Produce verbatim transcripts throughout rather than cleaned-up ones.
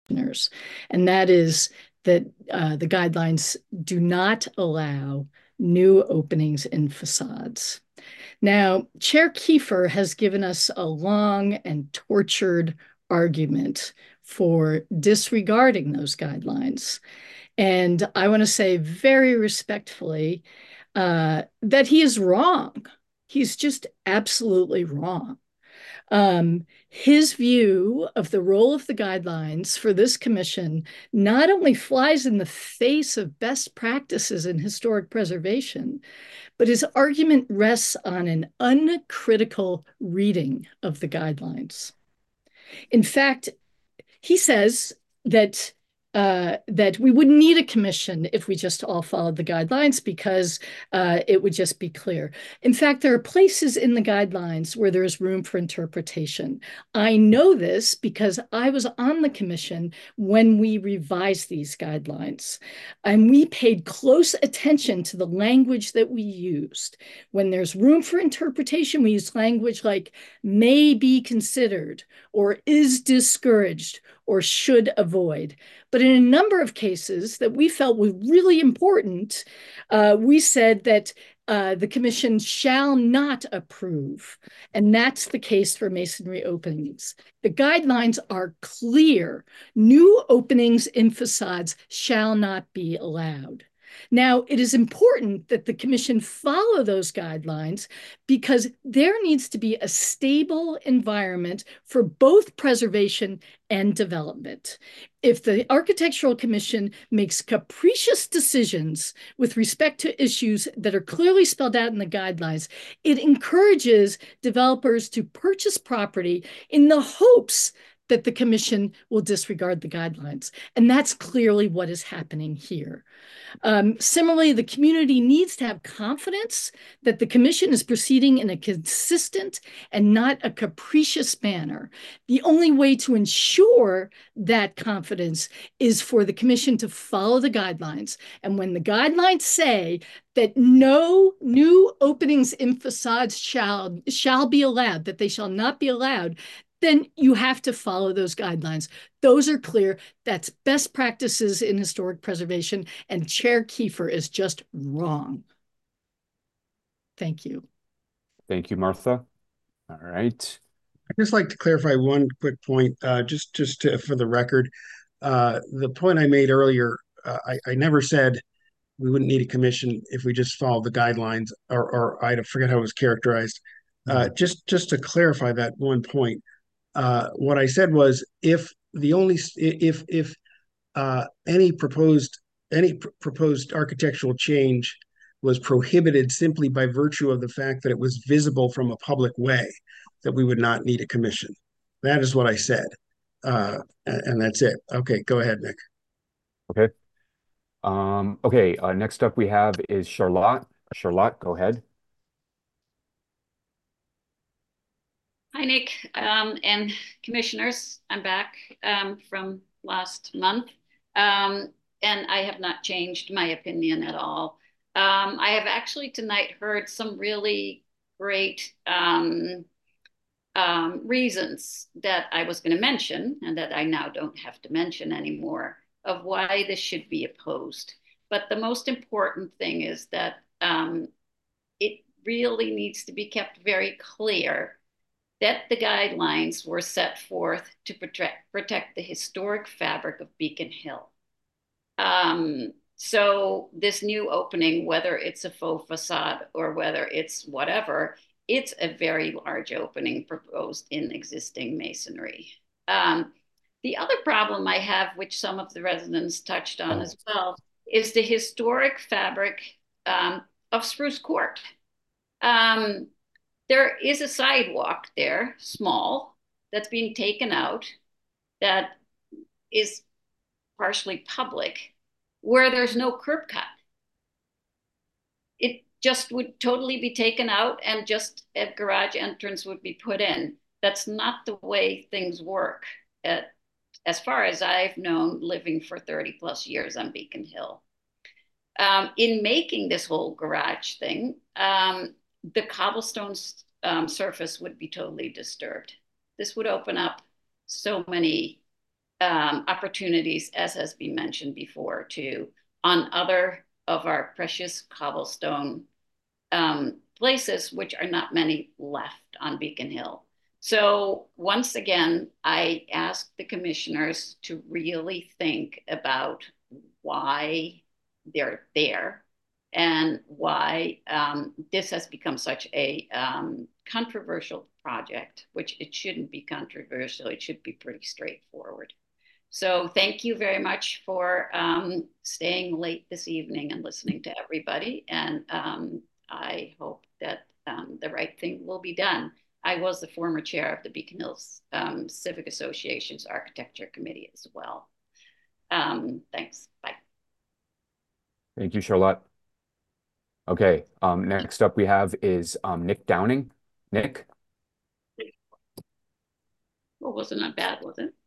and that is that uh, the guidelines do not allow new openings in facades. Now, Chair Kiefer has given us a long and tortured argument for disregarding those guidelines. And I want to say very respectfully uh, that he is wrong. He's just absolutely wrong. Um, his view of the role of the guidelines for this commission not only flies in the face of best practices in historic preservation, but his argument rests on an uncritical reading of the guidelines. In fact, he says that uh, that we wouldn't need a commission if we just all followed the guidelines because uh, it would just be clear. In fact, there are places in the guidelines where there is room for interpretation. I know this because I was on the commission when we revised these guidelines, and we paid close attention to the language that we used. When there's room for interpretation, we use language like may be considered or is discouraged or should avoid. But in a number of cases that we felt were really important, uh, we said that uh, the commission shall not approve. And that's the case for masonry openings. The guidelines are clear. New openings in facades shall not be allowed. Now, it is important that the commission follow those guidelines because there needs to be a stable environment for both preservation and development. If the Architectural Commission makes capricious decisions with respect to issues that are clearly spelled out in the guidelines, it encourages developers to purchase property in the hopes that the commission will disregard the guidelines. And that's clearly what is happening here. Um, similarly, the community needs to have confidence that the commission is proceeding in a consistent and not a capricious manner. The only way to ensure that confidence is for the commission to follow the guidelines. And when the guidelines say that no new openings in facades shall, shall be allowed, that they shall not be allowed, then you have to follow those guidelines. Those are clear. That's best practices in historic preservation, and Chair Kiefer is just wrong. Thank you. Thank you, Martha. All right. I'd just like to clarify one quick point, uh, just just to, for the record. Uh, the point I made earlier, uh, I, I never said we wouldn't need a commission if we just followed the guidelines, or, or I forget how it was characterized. Uh, Mhm. just just to clarify that one point, uh, what I said was if the only if if uh, any proposed any pr- proposed architectural change was prohibited simply by virtue of the fact that it was visible from a public way, that we would not need a commission. That is what I said, uh, and, and that's it. Okay, go ahead, Nick. Okay. Um, okay. Uh, next up we have is Charlotte. Charlotte, go ahead. Hi, Nick, um, and commissioners. I'm back um, from last month, um, and I have not changed my opinion at all. Um, I have actually tonight heard some really great um, um, reasons that I was going to mention, and that I now don't have to mention anymore, of why this should be opposed. But the most important thing is that um, it really needs to be kept very clear that the guidelines were set forth to protect, protect the historic fabric of Beacon Hill. Um, so this new opening, whether it's a faux facade or whether it's whatever, it's a very large opening proposed in existing masonry. Um, the other problem I have, which some of the residents touched on as well, is the historic fabric um, of Spruce Court. Um, there is a sidewalk there, small, that's being taken out, that is partially public, where there's no curb cut. It just would totally be taken out and just a garage entrance would be put in. That's not the way things work, at, as far as I've known, living for thirty plus years on Beacon Hill. Um, in making this whole garage thing, um, the cobblestone um, surface would be totally disturbed. This would open up so many um, opportunities, as has been mentioned before, too, on other of our precious cobblestone um, places, which are not many left on Beacon Hill. So once again, I ask the commissioners to really think about why they're there and why um, this has become such a um, controversial project, which it shouldn't be controversial. It should be pretty straightforward. So thank you very much for um, staying late this evening and listening to everybody. And um, I hope that um, the right thing will be done. I was the former chair of the Beacon Hills um, Civic Association's Architecture Committee as well. Um, thanks. Bye. Thank you, Charlotte. Okay, um, next up we have is um, Nick Downing. Nick? Well, wasn't that bad, was it?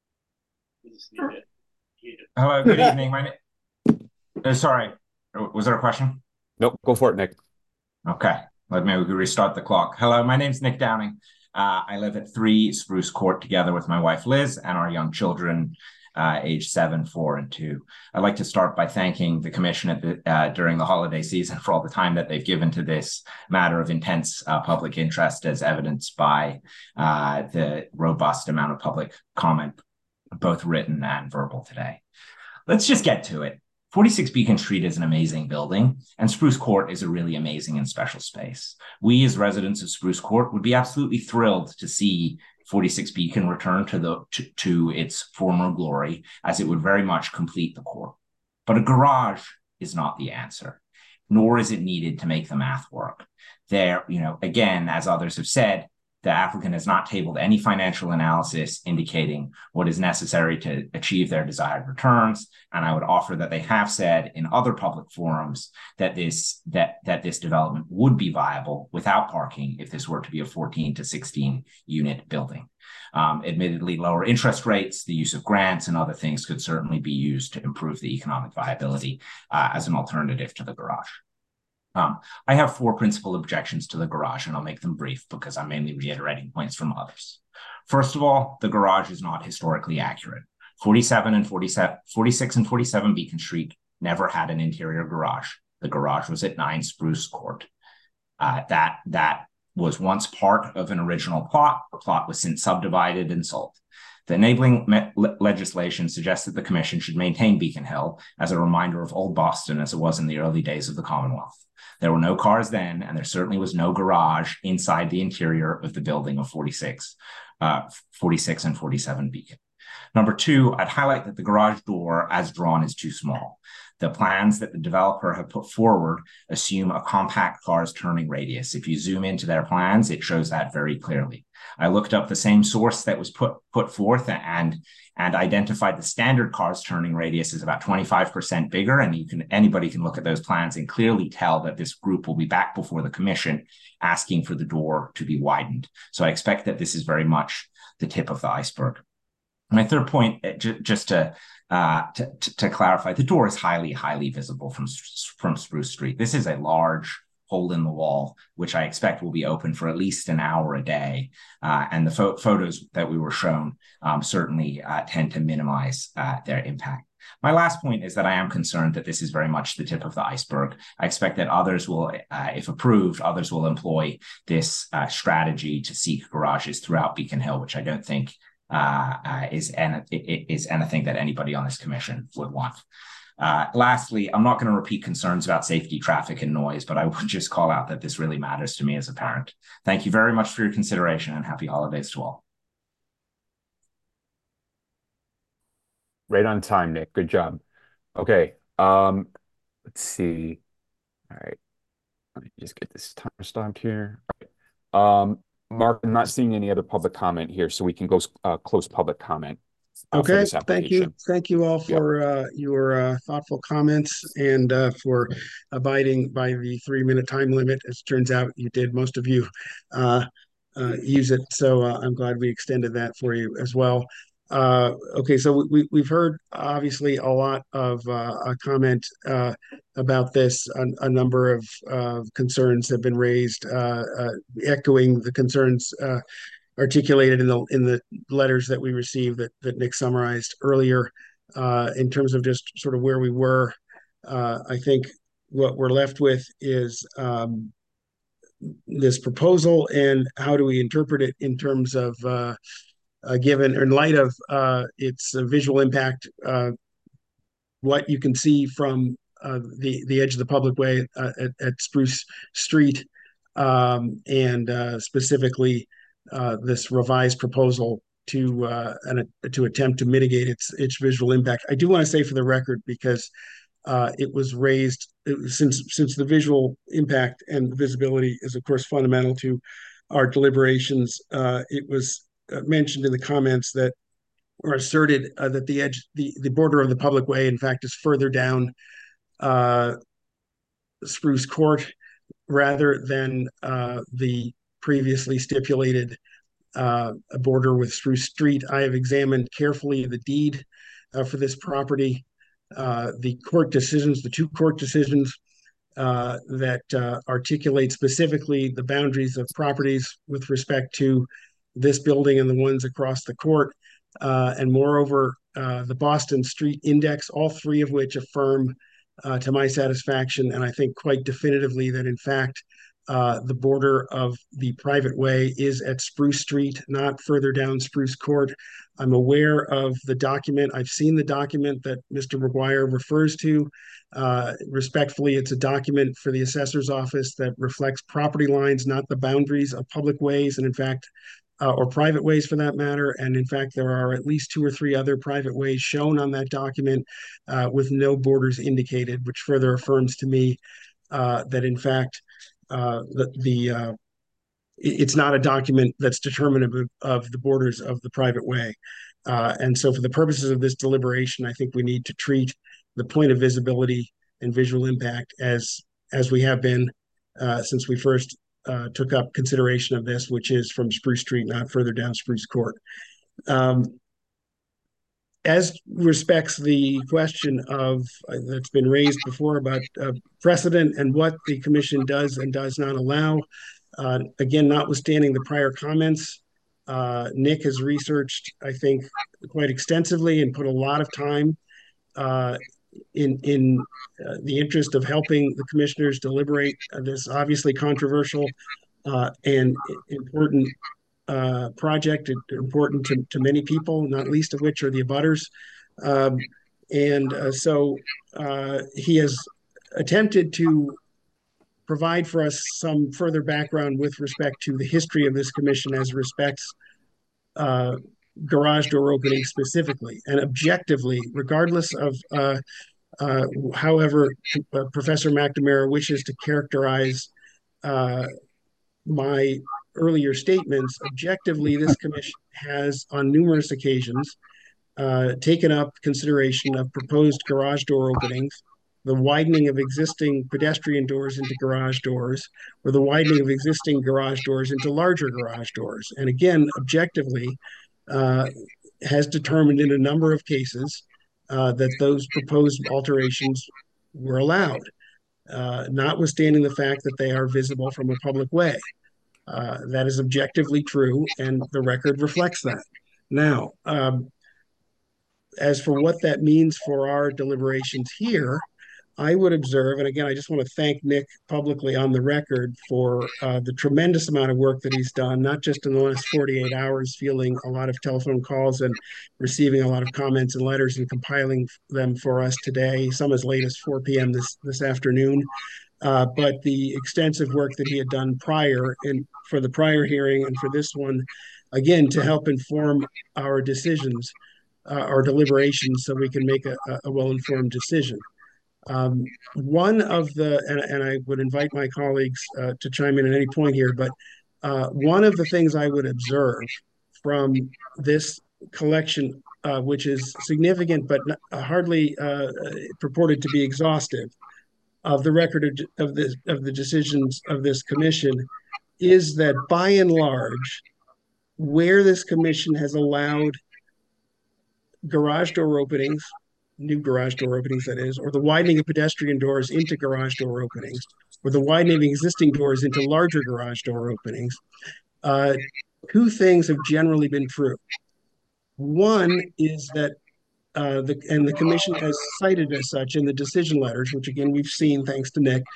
Hello, good evening. My name. Uh, sorry, was there a question? Nope, go for it, Nick. Okay, let me restart the clock. Hello, my name's Nick Downing. Uh, I live at three Spruce Court together with my wife Liz and our young children, uh, age seven, four, and two. I'd like to start by thanking the Commission at the, uh, during the holiday season for all the time that they've given to this matter of intense uh, public interest, as evidenced by uh, the robust amount of public comment, both written and verbal today. Let's just get to it. forty-six Beacon Street is an amazing building, and Spruce Court is a really amazing and special space. We, as residents of Spruce Court, would be absolutely thrilled to see forty-six Beacon return to, the, to, to its former glory, as it would very much complete the core. But a garage is not the answer, nor is it needed to make the math work. There, you know, again, as others have said, the applicant has not tabled any financial analysis indicating what is necessary to achieve their desired returns. And I would offer that they have said in other public forums that this, that, that this development would be viable without parking if this were to be a fourteen to sixteen unit building. Um, admittedly, lower interest rates, the use of grants and other things could certainly be used to improve the economic viability uh, as an alternative to the garage. Um, I have four principal objections to the garage, and I'll make them brief because I'm mainly reiterating points from others. First of all, the garage is not historically accurate. forty-seven and forty-seven, forty-six and forty-seven Beacon Street never had an interior garage. The garage was at nine Spruce Court. Uh, that, that was once part of an original plot. The plot was since subdivided and sold. The enabling le legislation suggests that the Commission should maintain Beacon Hill as a reminder of old Boston as it was in the early days of the Commonwealth. There were no cars then, and there certainly was no garage inside the interior of the building of forty-six, uh, forty-six and forty-seven Beacon. Number two, I'd highlight that the garage door as drawn is too small. The plans that the developer have put forward assume a compact car's turning radius. If you zoom into their plans, it shows that very clearly. I looked up the same source that was put, put forth and, and identified the standard car's turning radius is about twenty-five percent bigger. And you can, anybody can look at those plans and clearly tell that this group will be back before the Commission asking for the door to be widened. So I expect that this is very much the tip of the iceberg. My third point, just to, uh, to, to clarify, the door is highly, highly visible from, from Spruce Street. This is a large hole in the wall, which I expect will be open for at least an hour a day. Uh, and the pho photos that we were shown um, certainly uh, tend to minimize uh, their impact. My last point is that I am concerned that this is very much the tip of the iceberg. I expect that others will, uh, if approved, others will employ this uh, strategy to seek garages throughout Beacon Hill, which I don't think Uh, uh, is, an, is anything that anybody on this Commission would want. Uh, lastly, I'm not going to repeat concerns about safety, traffic, and noise, but I would just call out that this really matters to me as a parent. Thank you very much for your consideration, and happy holidays to all. Right on time, Nick. Good job. Okay. Um, let's see. All right. Let me just get this timer stopped here. All right. Um, Mark, I'm not seeing any other public comment here, so we can go uh, close public comment. Uh, okay, thank you. Thank you all for yep. uh, your uh, thoughtful comments and uh, for abiding by the three-minute time limit. As it turns out, you did, most of you uh, uh, use it, so uh, I'm glad we extended that for you as well. Uh, okay, so we, we've heard obviously a lot of uh, a comment uh, about this. A, a number of uh, concerns have been raised, uh, uh, echoing the concerns uh, articulated in the in the letters that we received that that Nick summarized earlier. Uh, in terms of just sort of where we were, uh, I think what we're left with is um, this proposal, and how do we interpret it in terms of uh, uh, given in light of uh, its uh, visual impact, uh, what you can see from uh, the the edge of the public way uh, at, at Spruce Street, um, and uh, specifically uh, this revised proposal to uh, an, to attempt to mitigate its its visual impact. I do want to say for the record, because uh, it was raised it was, since since the visual impact and visibility is of course fundamental to our deliberations. Uh, it was uh, mentioned in the comments that or asserted uh, that the edge the the border of the public way in fact is further down uh, Spruce Court rather than uh, the previously stipulated uh, a border with Spruce Street. I have examined carefully the deed uh, for this property, uh, the court decisions, the two court decisions uh, that uh, articulate specifically the boundaries of properties with respect to this building and the ones across the court. Uh, and moreover, uh, the Boston Street Index, all three of which affirm uh, to my satisfaction, and I think quite definitively, that in fact, Uh, the border of the private way is at Spruce Street, not further down Spruce Court. I'm aware of the document. I've seen the document that Mister McGuire refers to. Uh, respectfully, it's a document for the assessor's office that reflects property lines, not the boundaries of public ways, and in fact, uh, or private ways for that matter. And in fact, there are at least two or three other private ways shown on that document uh, with no borders indicated, which further affirms to me uh, that in fact, uh, the, the uh, it's not a document that's determinative of, of the borders of the private way. Uh, and so for the purposes of this deliberation, I think we need to treat the point of visibility and visual impact as, as we have been uh, since we first uh, took up consideration of this, which is from Spruce Street, not further down Spruce Court. Um, As respects the question of uh, that's been raised before about uh, precedent and what the commission does and does not allow, uh, again, notwithstanding the prior comments, uh, Nick has researched, I think, quite extensively and put a lot of time uh, in in uh, the interest of helping the commissioners deliberate uh, this obviously controversial uh, and important uh, project, important to, to many people, not least of which are the abutters. Um, and uh, so uh, he has attempted to provide for us some further background with respect to the history of this commission as respects uh, garage door opening specifically and objectively, regardless of uh, uh, however uh, Professor McNamara wishes to characterize uh, my earlier statements. Objectively, this commission has on numerous occasions uh, taken up consideration of proposed garage door openings, the widening of existing pedestrian doors into garage doors, or the widening of existing garage doors into larger garage doors. And again, objectively, uh, has determined in a number of cases uh, that those proposed alterations were allowed, uh, notwithstanding the fact that they are visible from a public way. Uh, that is objectively true, and the record reflects that. Now, um, as for what that means for our deliberations here, I would observe, and again, I just want to thank Nick publicly on the record for uh, the tremendous amount of work that he's done, not just in the last forty-eight hours, fielding a lot of telephone calls and receiving a lot of comments and letters and compiling them for us today, some as late as four p m this, this afternoon. Uh, but the extensive work that he had done prior and for the prior hearing and for this one, again, to help inform our decisions, uh, our deliberations, so we can make a, a well-informed decision. Um, one of the, and, and I would invite my colleagues uh, to chime in at any point here, but uh, one of the things I would observe from this collection, uh, which is significant but not, uh, hardly uh, purported to be exhaustive, of the record of, of, this, of the decisions of this commission, is that by and large, where this commission has allowed garage door openings, new garage door openings that is, or the widening of pedestrian doors into garage door openings, or the widening of existing doors into larger garage door openings, uh, two things have generally been true. One is that uh, the and the commission has cited as such in the decision letters, which again we've seen thanks to Nick,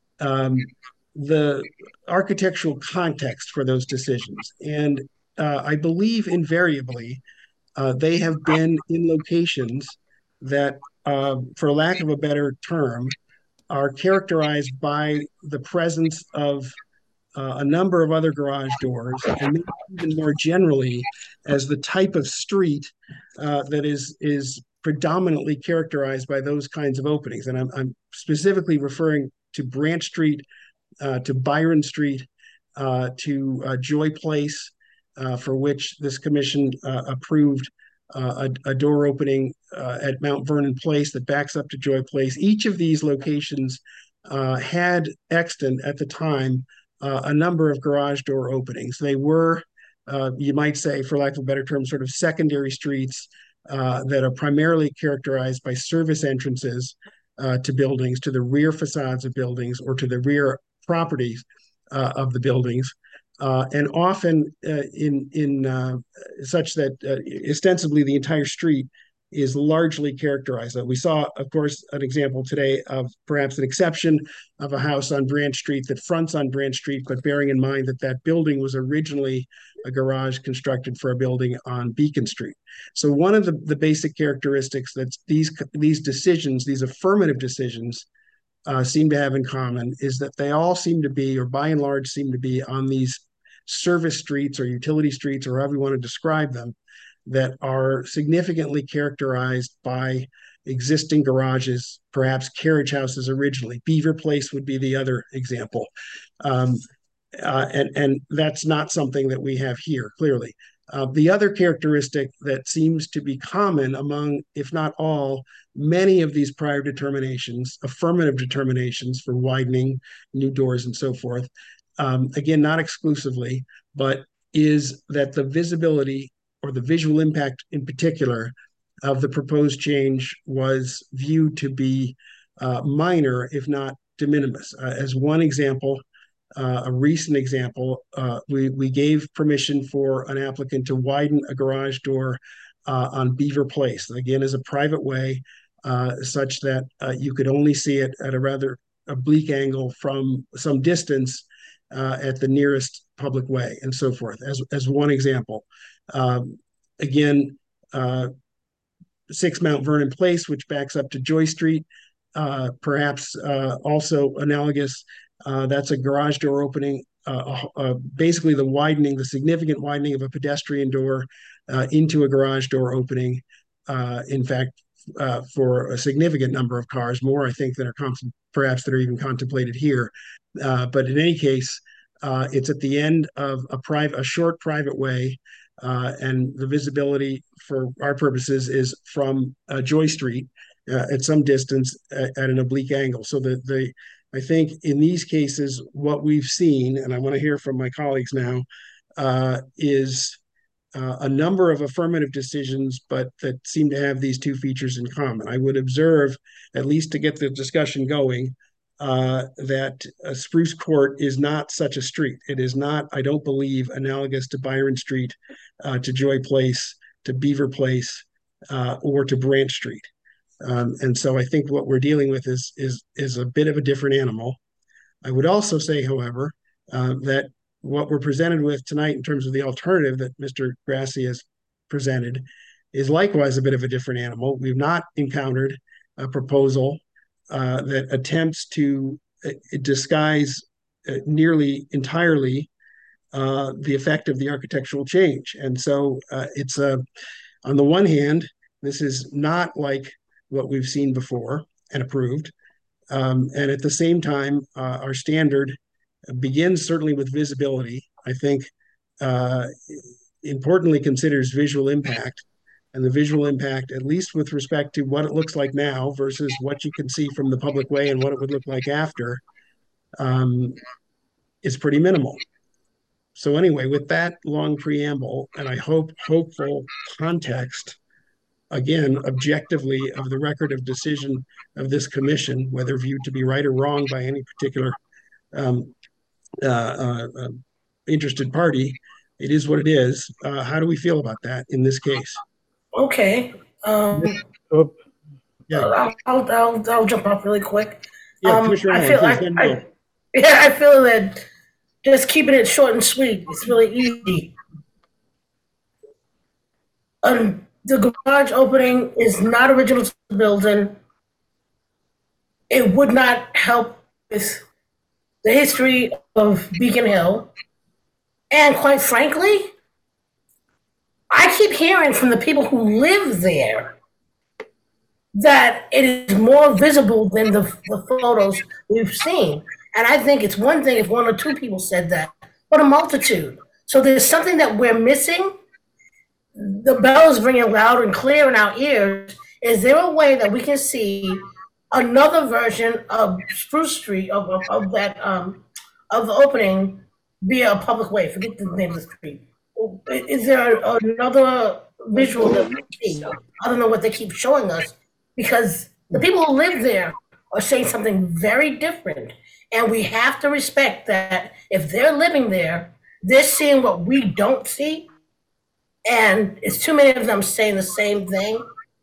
um, the architectural context for those decisions. And uh, I believe invariably uh, they have been in locations that, uh, for lack of a better term, are characterized by the presence of uh, a number of other garage doors, and even more generally, as the type of street uh, that is is predominantly characterized by those kinds of openings. And I'm, I'm specifically referring to Branch Street, uh, to Byron Street, uh, to uh, Joy Place, uh, for which this commission uh, approved uh, a, a door opening uh, at Mount Vernon Place that backs up to Joy Place. Each of these locations uh, had extant at the time uh, a number of garage door openings. They were, uh, you might say, for lack of a better term, sort of secondary streets uh, that are primarily characterized by service entrances uh, to buildings, to the rear facades of buildings, or to the rear properties uh, of the buildings. Uh, and often uh, in in uh, such that uh, ostensibly the entire street is largely characterized. Uh, we saw, of course, an example today of perhaps an exception of a house on Branch Street that fronts on Branch Street, but bearing in mind that that building was originally a garage constructed for a building on Beacon Street. So one of the, the basic characteristics that these these decisions, these affirmative decisions, uh, seem to have in common is that they all seem to be, or by and large, seem to be on these service streets or utility streets, or however you want to describe them, that are significantly characterized by existing garages, perhaps carriage houses originally. Beaver Place would be the other example. Um, uh, and, and that's not something that we have here, clearly. Uh, the other characteristic that seems to be common among, if not all, many of these prior determinations, affirmative determinations for widening, new doors, and so forth, um, again, not exclusively, but is that the visibility or the visual impact in particular of the proposed change was viewed to be uh, minor, if not de minimis. Uh, as one example, uh, a recent example, uh, we, we gave permission for an applicant to widen a garage door uh, on Beaver Place, again, as a private way, uh, such that uh, you could only see it at a rather oblique angle from some distance uh, at the nearest public way, and so forth, as, as one example. Um, again, uh, six Mount Vernon Place, which backs up to Joy Street, uh, perhaps uh, also analogous. Uh, that's a garage door opening, uh, uh, basically the widening, the significant widening of a pedestrian door uh, into a garage door opening. Uh, in fact, uh, for a significant number of cars, more I think than are perhaps that are even contemplated here. Uh, but in any case, uh, it's at the end of a private, a short private way. Uh, and the visibility for our purposes is from uh, Joy Street uh, at some distance at, at an oblique angle. So the, the I think in these cases, what we've seen, and I want to hear from my colleagues now, uh, is uh, a number of affirmative decisions, but that seem to have these two features in common. I would observe, at least to get the discussion going, uh, that uh, Spruce Court is not such a street. It is not, I don't believe, analogous to Byron Street, uh, to Joy Place, to Beaver Place, uh, or to Branch Street. Um, and so I think what we're dealing with is, is, is a bit of a different animal. I would also say, however, uh, that what we're presented with tonight in terms of the alternative that Mister Grassi has presented is likewise a bit of a different animal. We've not encountered a proposal uh, that attempts to uh, disguise uh, nearly entirely uh, the effect of the architectural change. And so uh, it's, uh, on the one hand, this is not like what we've seen before and approved. Um, and at the same time, uh, our standard begins certainly with visibility. I think uh, importantly considers visual impact, and the visual impact, at least with respect to what it looks like now versus what you can see from the public way and what it would look like after, um, is pretty minimal. So anyway, with that long preamble, and I hope hopeful context, again, objectively, of the record of decision of this commission, whether viewed to be right or wrong by any particular um, uh, uh, uh, interested party, it is what it is. Uh, how do we feel about that in this case? Okay. Um, Oh, Yeah, I'll, I'll, I'll, I'll jump off really quick. yeah, Um, Commissioner I Allen, feel please, I, then Will. I, yeah, I feel that just keeping it short and sweet, it's really easy. Um, the garage opening is not original to the building. It would not help with the history of Beacon Hill. And quite frankly, I keep hearing from the people who live there that it is more visible than the, the photos we've seen. And I think it's one thing if one or two people said that, but a multitude. So there's something that we're missing. The bell is ringing loud and clear in our ears. Is there a way that we can see another version of Spruce Street, of, of, of that, um, of the opening via a public way? Forget the name of the street. Is there another visual that we see other than what they keep showing us? Because the people who live there are saying something very different. And we have to respect that if they're living there, they're seeing what we don't see. And it's too many of them saying the same thing.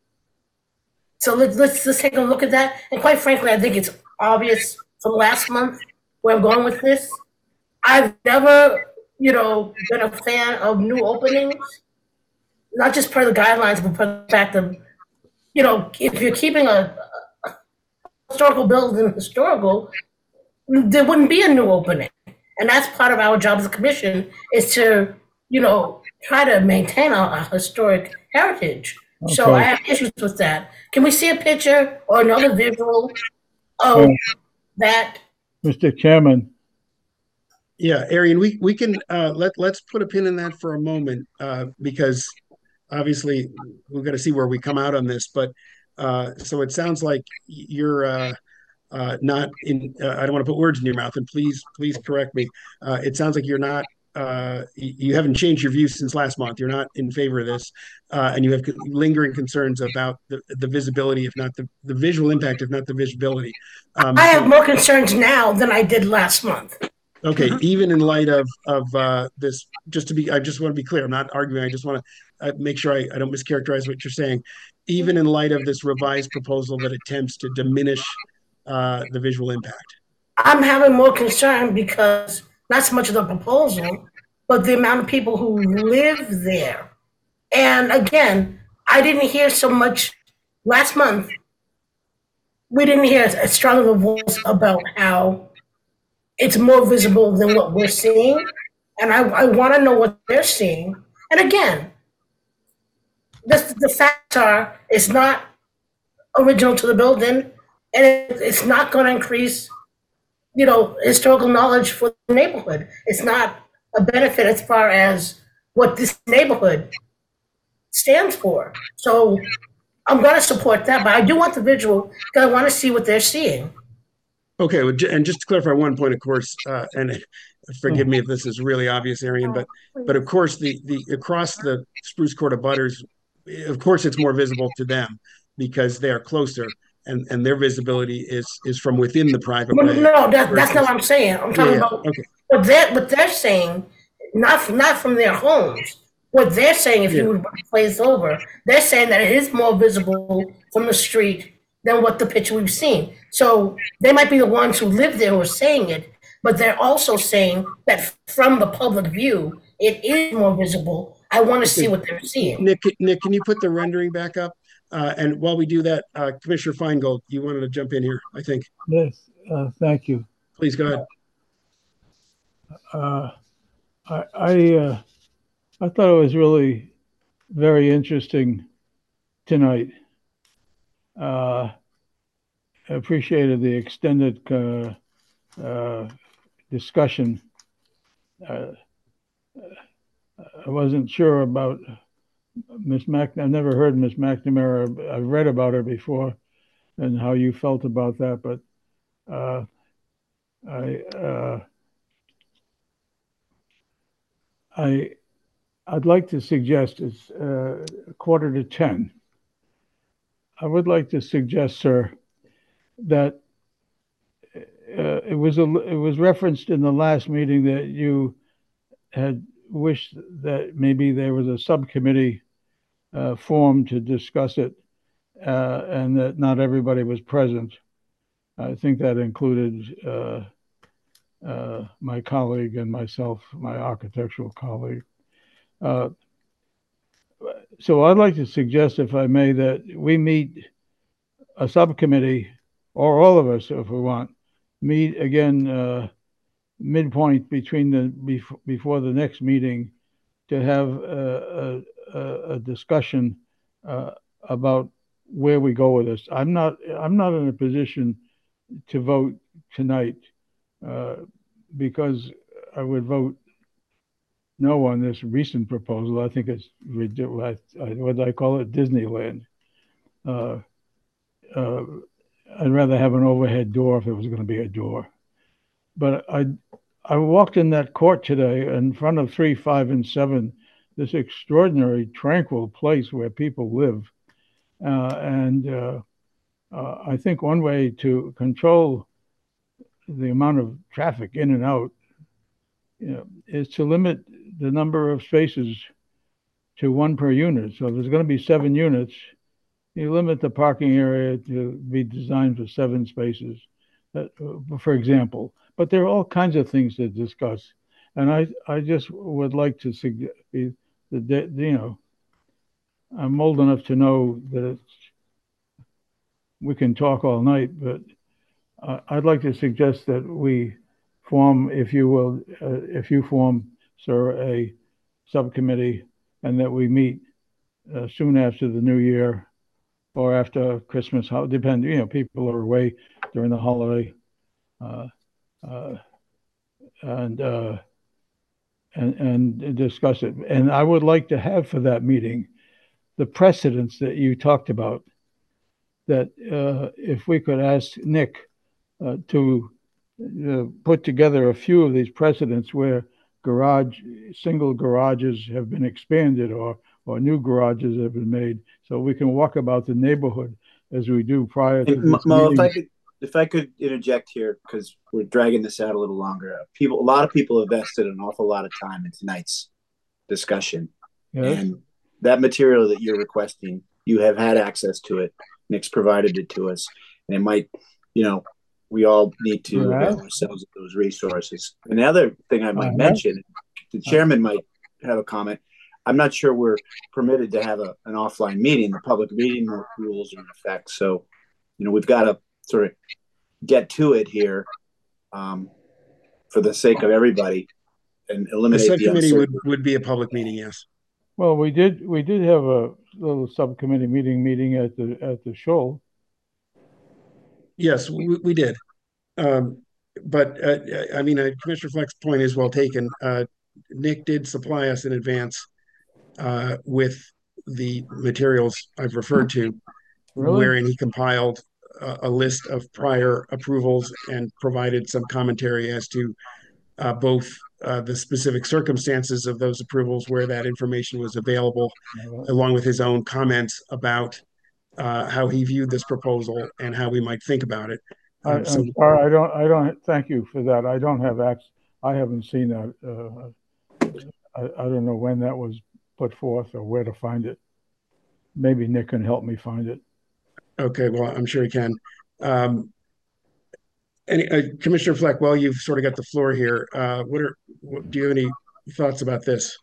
So let's, let's, let's take a look at that. And quite frankly, I think it's obvious from last month where I'm going with this. I've never, you know, been a fan of new openings, not just per the guidelines, but per the fact of, you know, if you're keeping a, a historical building historical, there wouldn't be a new opening. And that's part of our job as a commission is to, you know, try to maintain a, a historic heritage. Okay. So I have issues with that. Can we see a picture or another visual of uh, that? Mister Chairman. Yeah, Arian, we, we can, uh, let, let's put a pin in that for a moment, uh, because obviously we've got to see where we come out on this, but, uh, so it sounds like you're, uh, uh, not in, uh, I don't want to put words in your mouth, and please, please correct me. Uh, it sounds like you're not, uh, you haven't changed your views since last month. You're not in favor of this, uh, and you have lingering concerns about the, the visibility, if not the, the visual impact, if not the visibility. Um, I have so, more concerns now than I did last month. Okay, mm-hmm. Even in light of of uh, this, just to be, I just want to be clear. I'm not arguing. I just want to uh, make sure I, I don't mischaracterize what you're saying. Even in light of this revised proposal that attempts to diminish uh, the visual impact, I'm having more concern because not so much of the proposal, but the amount of people who live there. And again, I didn't hear so much last month. We didn't hear as strong of a voice about how it's more visible than what we're seeing. And I, I want to know what they're seeing. And again, the, the facts are it's not original to the building, and it, it's not going to increase, you know, historical knowledge for the neighborhood. It's not a benefit as far as what this neighborhood stands for. So I'm going to support that, but I do want the visual because I want to see what they're seeing. Okay, and just to clarify one point, of course, uh, and forgive me if this is really obvious, Arian, but but of course the the across the Spruce Court abutters, of course it's more visible to them because they are closer, and and their visibility is is from within the private way. No, that, that's not what I'm saying. I'm talking yeah, about okay. what they're what they're saying, not from, not from their homes. What they're saying, if yeah. you would place over, they're saying that it is more visible from the street than what the picture we've seen. So they might be the ones who live there who are saying it, but they're also saying that from the public view, it is more visible. I want to see what they're seeing. Nick, Nick, can you put the rendering back up? Uh, and while we do that, uh, Commissioner Feingold, you wanted to jump in here, I think. Yes, uh, thank you. Please go ahead. Uh, I I, uh, I thought it was really very interesting tonight. Uh, I appreciated the extended uh, uh, discussion. Uh, I wasn't sure about Miss Mac. I've never heard Miss McNamara. I've read about her before, and how you felt about that. But uh, I, uh, I, I'd like to suggest it's uh, a quarter to ten. I would like to suggest, sir, that uh, it was a, it was referenced in the last meeting that you had wish that maybe there was a subcommittee uh, formed to discuss it, uh, and that not everybody was present. I think that included uh, uh, my colleague and myself, my architectural colleague. Uh, so I'd like to suggest, if I may, that we meet a subcommittee, or all of us, if we want, meet again uh, midpoint between the bef- before the next meeting to have a, a, a discussion uh, about where we go with this. I'm not I'm not in a position to vote tonight uh, because I would vote no on this recent proposal. I think it's ridiculous. What do I call it? Disneyland. Uh, uh, I'd rather have an overhead door if it was going to be a door. But I I walked in that court today in front of three, five, and seven, this extraordinary, tranquil place where people live. Uh, and uh, uh, I think one way to control the amount of traffic in and out, you know, is to limit the number of spaces to one per unit. So if there's going to be seven units, you limit the parking area to be designed for seven spaces, uh, for example. But there are all kinds of things to discuss. And I, I just would like to suggest that, you know, I'm old enough to know that it's, we can talk all night, but uh, I'd like to suggest that we form, if you will, uh, if you form, sir, a subcommittee, and that we meet uh, soon after the new year or after Christmas, how depend, you know, people are away during the holiday. Uh, uh, and, uh, and and discuss it. And I would like to have for that meeting the precedents that you talked about, that uh, if we could ask Nick uh, to uh, put together a few of these precedents where garage, single garages have been expanded, or, or new garages have been made, so we can walk about the neighborhood as we do prior to And this Mo, meeting. if I could, if I could interject here, because we're dragging this out a little longer. People, a lot of people invested an awful lot of time in tonight's discussion, Yes. and that material that you're requesting, you have had access to it. Nick's provided it to us, and it might, you know, we all need to Yeah. avail ourselves of those resources. And the other thing I might Uh-huh. mention, the chairman might have a comment. I'm not sure we're permitted to have a, an offline meeting. The public meeting rules are in effect, so you know we've got to sort of get to it here um, for the sake of everybody and The eliminate the subcommittee would, uncertainty. would be a public meeting, yes. Well, we did we did have a little subcommittee meeting meeting at the at the show. Yes, we, we did. Um, but uh, I mean, uh, Commissioner Fleck's point is well taken. Uh, Nick did supply us in advance uh, with the materials I've referred to, Really? wherein he compiled a, a list of prior approvals and provided some commentary as to uh, both uh, the specific circumstances of those approvals where that information was available, along with his own comments about uh, how he viewed this proposal and how we might think about it. I, Um, so I'm sorry, I don't I don't thank you for that. I don't have access. I haven't seen that. Uh, I, I don't know when that was put forth or where to find it. Maybe Nick can help me find it. Okay, well, I'm sure he can. Um, any, uh, Commissioner Fleck, well, you've sort of got the floor here. Uh, what are, what, do you have any thoughts about this?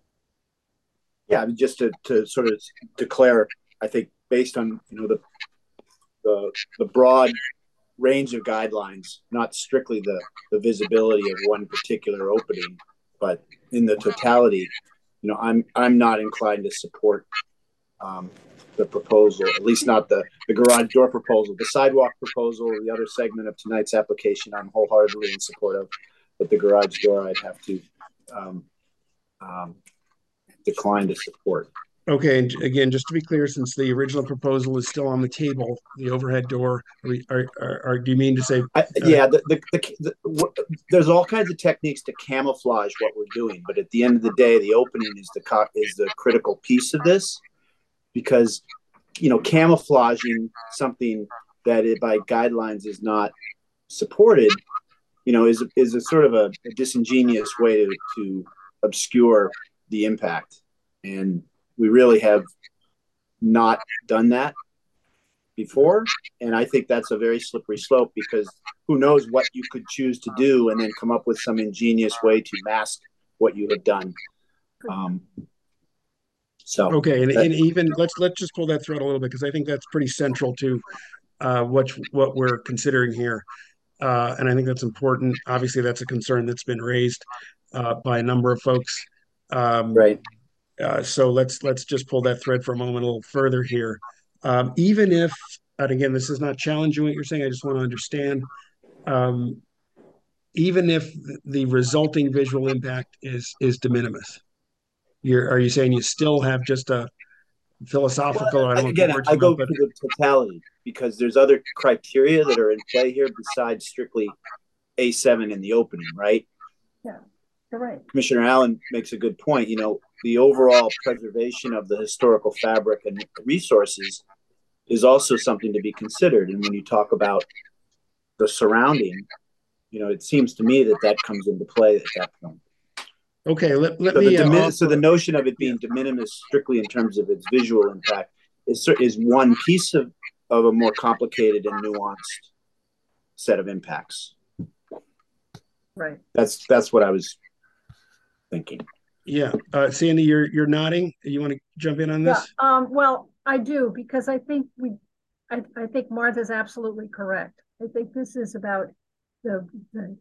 Yeah, just to, to sort of declare, I think based on you know the the, the broad range of guidelines, not strictly the, the visibility of one particular opening, but in the totality, you know, I'm I'm not inclined to support um, the proposal, at least not the, the garage door proposal. The sidewalk proposal, the other segment of tonight's application, I'm wholeheartedly in support of, but the garage door I'd have to um, um, decline to support. Okay, and again, just to be clear, since the original proposal is still on the table, the overhead door, are, are, are, do you mean to say? I, uh, yeah, the, the, the, the, w- there's all kinds of techniques to camouflage what we're doing, but at the end of the day, the opening is the co- is the critical piece of this, because you know camouflaging something that it, by guidelines is not supported, you know, is is a sort of a, a disingenuous way to to obscure the impact. And we really have not done that before. And I think that's a very slippery slope, because who knows what you could choose to do and then come up with some ingenious way to mask what you have done. Um, so okay, and, that, and even let's let's just pull that thread a little bit, because I think that's pretty central to uh, what what we're considering here, uh, and I think that's important. Obviously, that's a concern that's been raised uh, by a number of folks. Um, right. Uh, so let's let's just pull that thread for a moment a little further here. Um, even if, and again, this is not challenging what you're saying, I just want to understand. Um, even if the resulting visual impact is is de minimis, you're are you saying you still have just a philosophical? Well, I don't want to again, put words I in go mouth, but to the totality, because there's other criteria that are in play here besides strictly A seven in the opening, right? Yeah, you're right. Commissioner Allen makes a good point. You know, the overall preservation of the historical fabric and resources is also something to be considered. And when you talk about the surrounding, you know, it seems to me that that comes into play at that point. okay, let, let So me the, uh, de, offer, so the notion of it being de minimis strictly in terms of its visual impact is, is one piece of, of a more complicated and nuanced set of impacts. Right. That's that's what I was thinking. yeah, uh, Sandy, you're you're nodding. You want to jump in on this? Yeah, um, well, I do, because I think we, I, I think Martha's absolutely correct. I think this is about the, the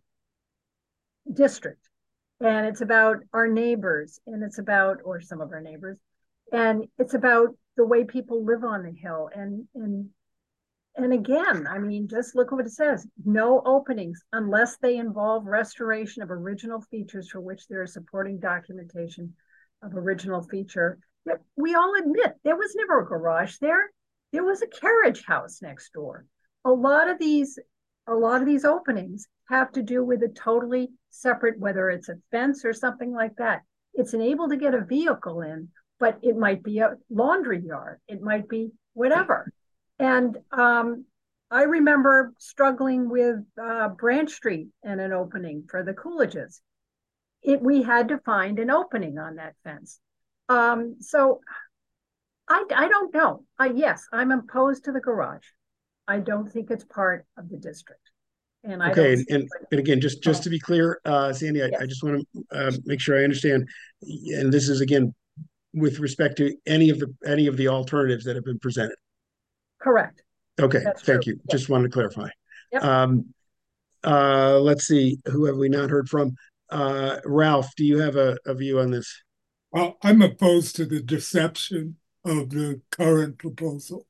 district, and it's about our neighbors, and it's about, or some of our neighbors, and it's about the way people live on the hill. And, and, and again, I mean, just look at what it says: no openings unless they involve restoration of original features for which there is supporting documentation of original feature. We all admit there was never a garage there. There was a carriage house next door. A lot of these, a lot of these openings have to do with a totally separate, whether it's a fence or something like that. It's able to get a vehicle in, but it might be a laundry yard. It might be whatever. And um, I remember struggling with uh, Branch Street and an opening for the Coolidges. It, we had to find an opening on that fence. Um, so I, I don't know. Uh, yes, I'm opposed to the garage. I don't think it's part of the district. And I Okay, don't and, and, and again, just just to be clear, uh, Sandy, I, yes. I just want to uh, make sure I understand. And this is again with respect to any of the any of the alternatives that have been presented. Correct. Okay, That's thank true. you. Yes. Just wanted to clarify. Yep. Um, uh, let's see, who have we not heard from? Uh, Ralph, do you have a, a view on this? Well, I'm opposed to the deception of the current proposal.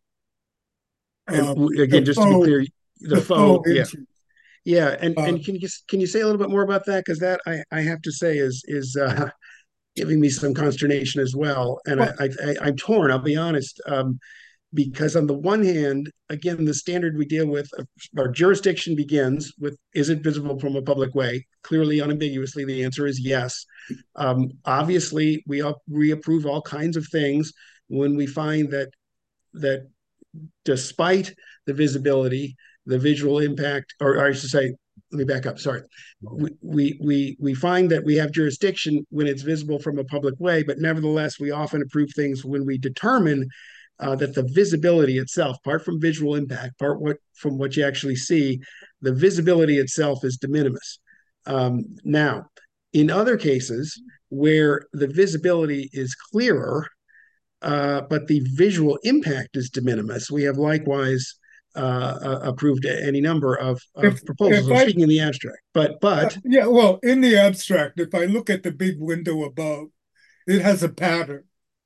And Um, again, just faux, to be clear, the, the faux, faux yeah, interest. yeah. And Uh, and can you just can you say a little bit more about that? Because that I I have to say is is uh, giving me some consternation as well. And well, I, I, I I'm torn. I'll be honest. Um, because on the one hand, again, the standard we deal with, our jurisdiction begins with, is it visible from a public way? Clearly, unambiguously, the answer is yes. Um, obviously, we, we approve all kinds of things when we find that, that despite the visibility, the visual impact, or, or I should say, let me back up, sorry. We, we, we, we find that we have jurisdiction when it's visible from a public way, but nevertheless, we often approve things when we determine Uh, that the visibility itself, apart from visual impact, part what from what you actually see, the visibility itself is de minimis. Um, now, in other cases where the visibility is clearer, uh, but the visual impact is de minimis, we have likewise uh, uh, approved any number of, of if, proposals. if I'm I, speaking in the abstract, but but uh, yeah, well, in the abstract, if I look at the big window above, it has a pattern.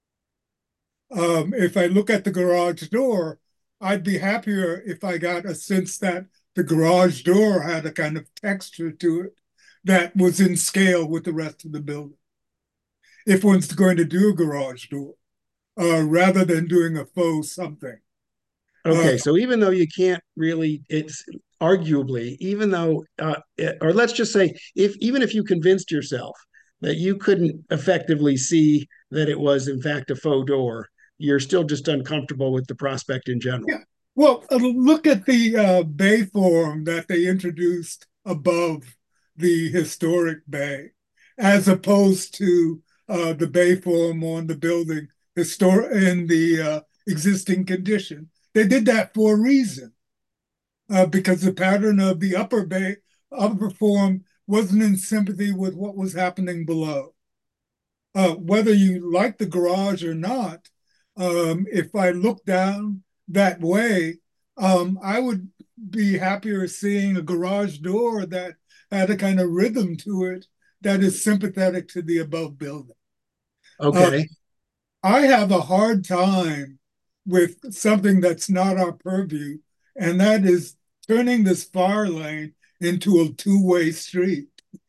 Um, if I look at the garage door, I'd be happier if I got a sense that the garage door had a kind of texture to it that was in scale with the rest of the building. If one's going to do a garage door, uh, rather than doing a faux something. Okay, uh, so even though you can't really, it's arguably, even though, uh, or let's just say, if even if you convinced yourself that you couldn't effectively see that it was in fact a faux door, you're still just uncomfortable with the prospect in general. Yeah. Well, uh, look at the uh, bay form that they introduced above the historic bay. as opposed to uh, the bay form on the building histor- in the uh, existing condition. They did that for a reason, uh, because the pattern of the upper bay, upper form wasn't in sympathy with what was happening below. Uh, whether you like the garage or not, um, if I look down that way, um, I would be happier seeing a garage door that had a kind of rhythm to it that is sympathetic to the above building. Okay. Uh, I have a hard time with something that's not our purview, and that is turning this fire lane into a two-way street.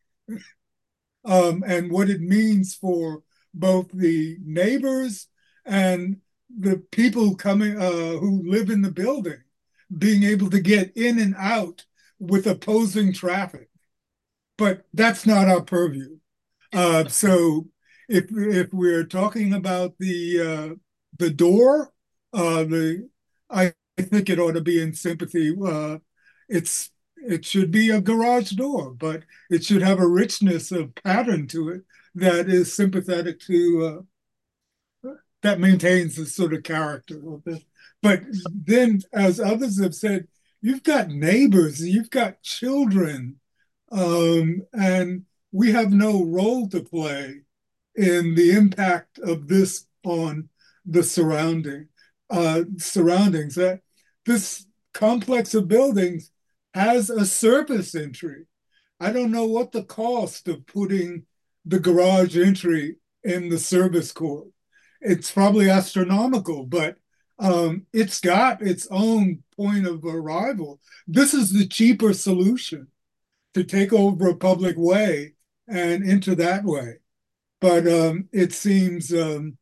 Um, and what it means for both the neighbors and the people coming uh, who live in the building, being able to get in and out with opposing traffic. But that's not our purview. Uh, so if if we're talking about the uh, the door, uh, the I think it ought to be in sympathy. Uh, it's it should be a garage door, but it should have a richness of pattern to it that is sympathetic to uh, that maintains the sort of character of it. But then, as others have said, you've got neighbors, you've got children, um, and we have no role to play in the impact of this on the surrounding uh, surroundings. That this complex of buildings has a service entry. I don't know what the cost of putting the garage entry in the service court. It's probably astronomical, but um, it's got its own point of arrival. This is the cheaper solution, to take over a public way and enter that way. But um, it seems, um,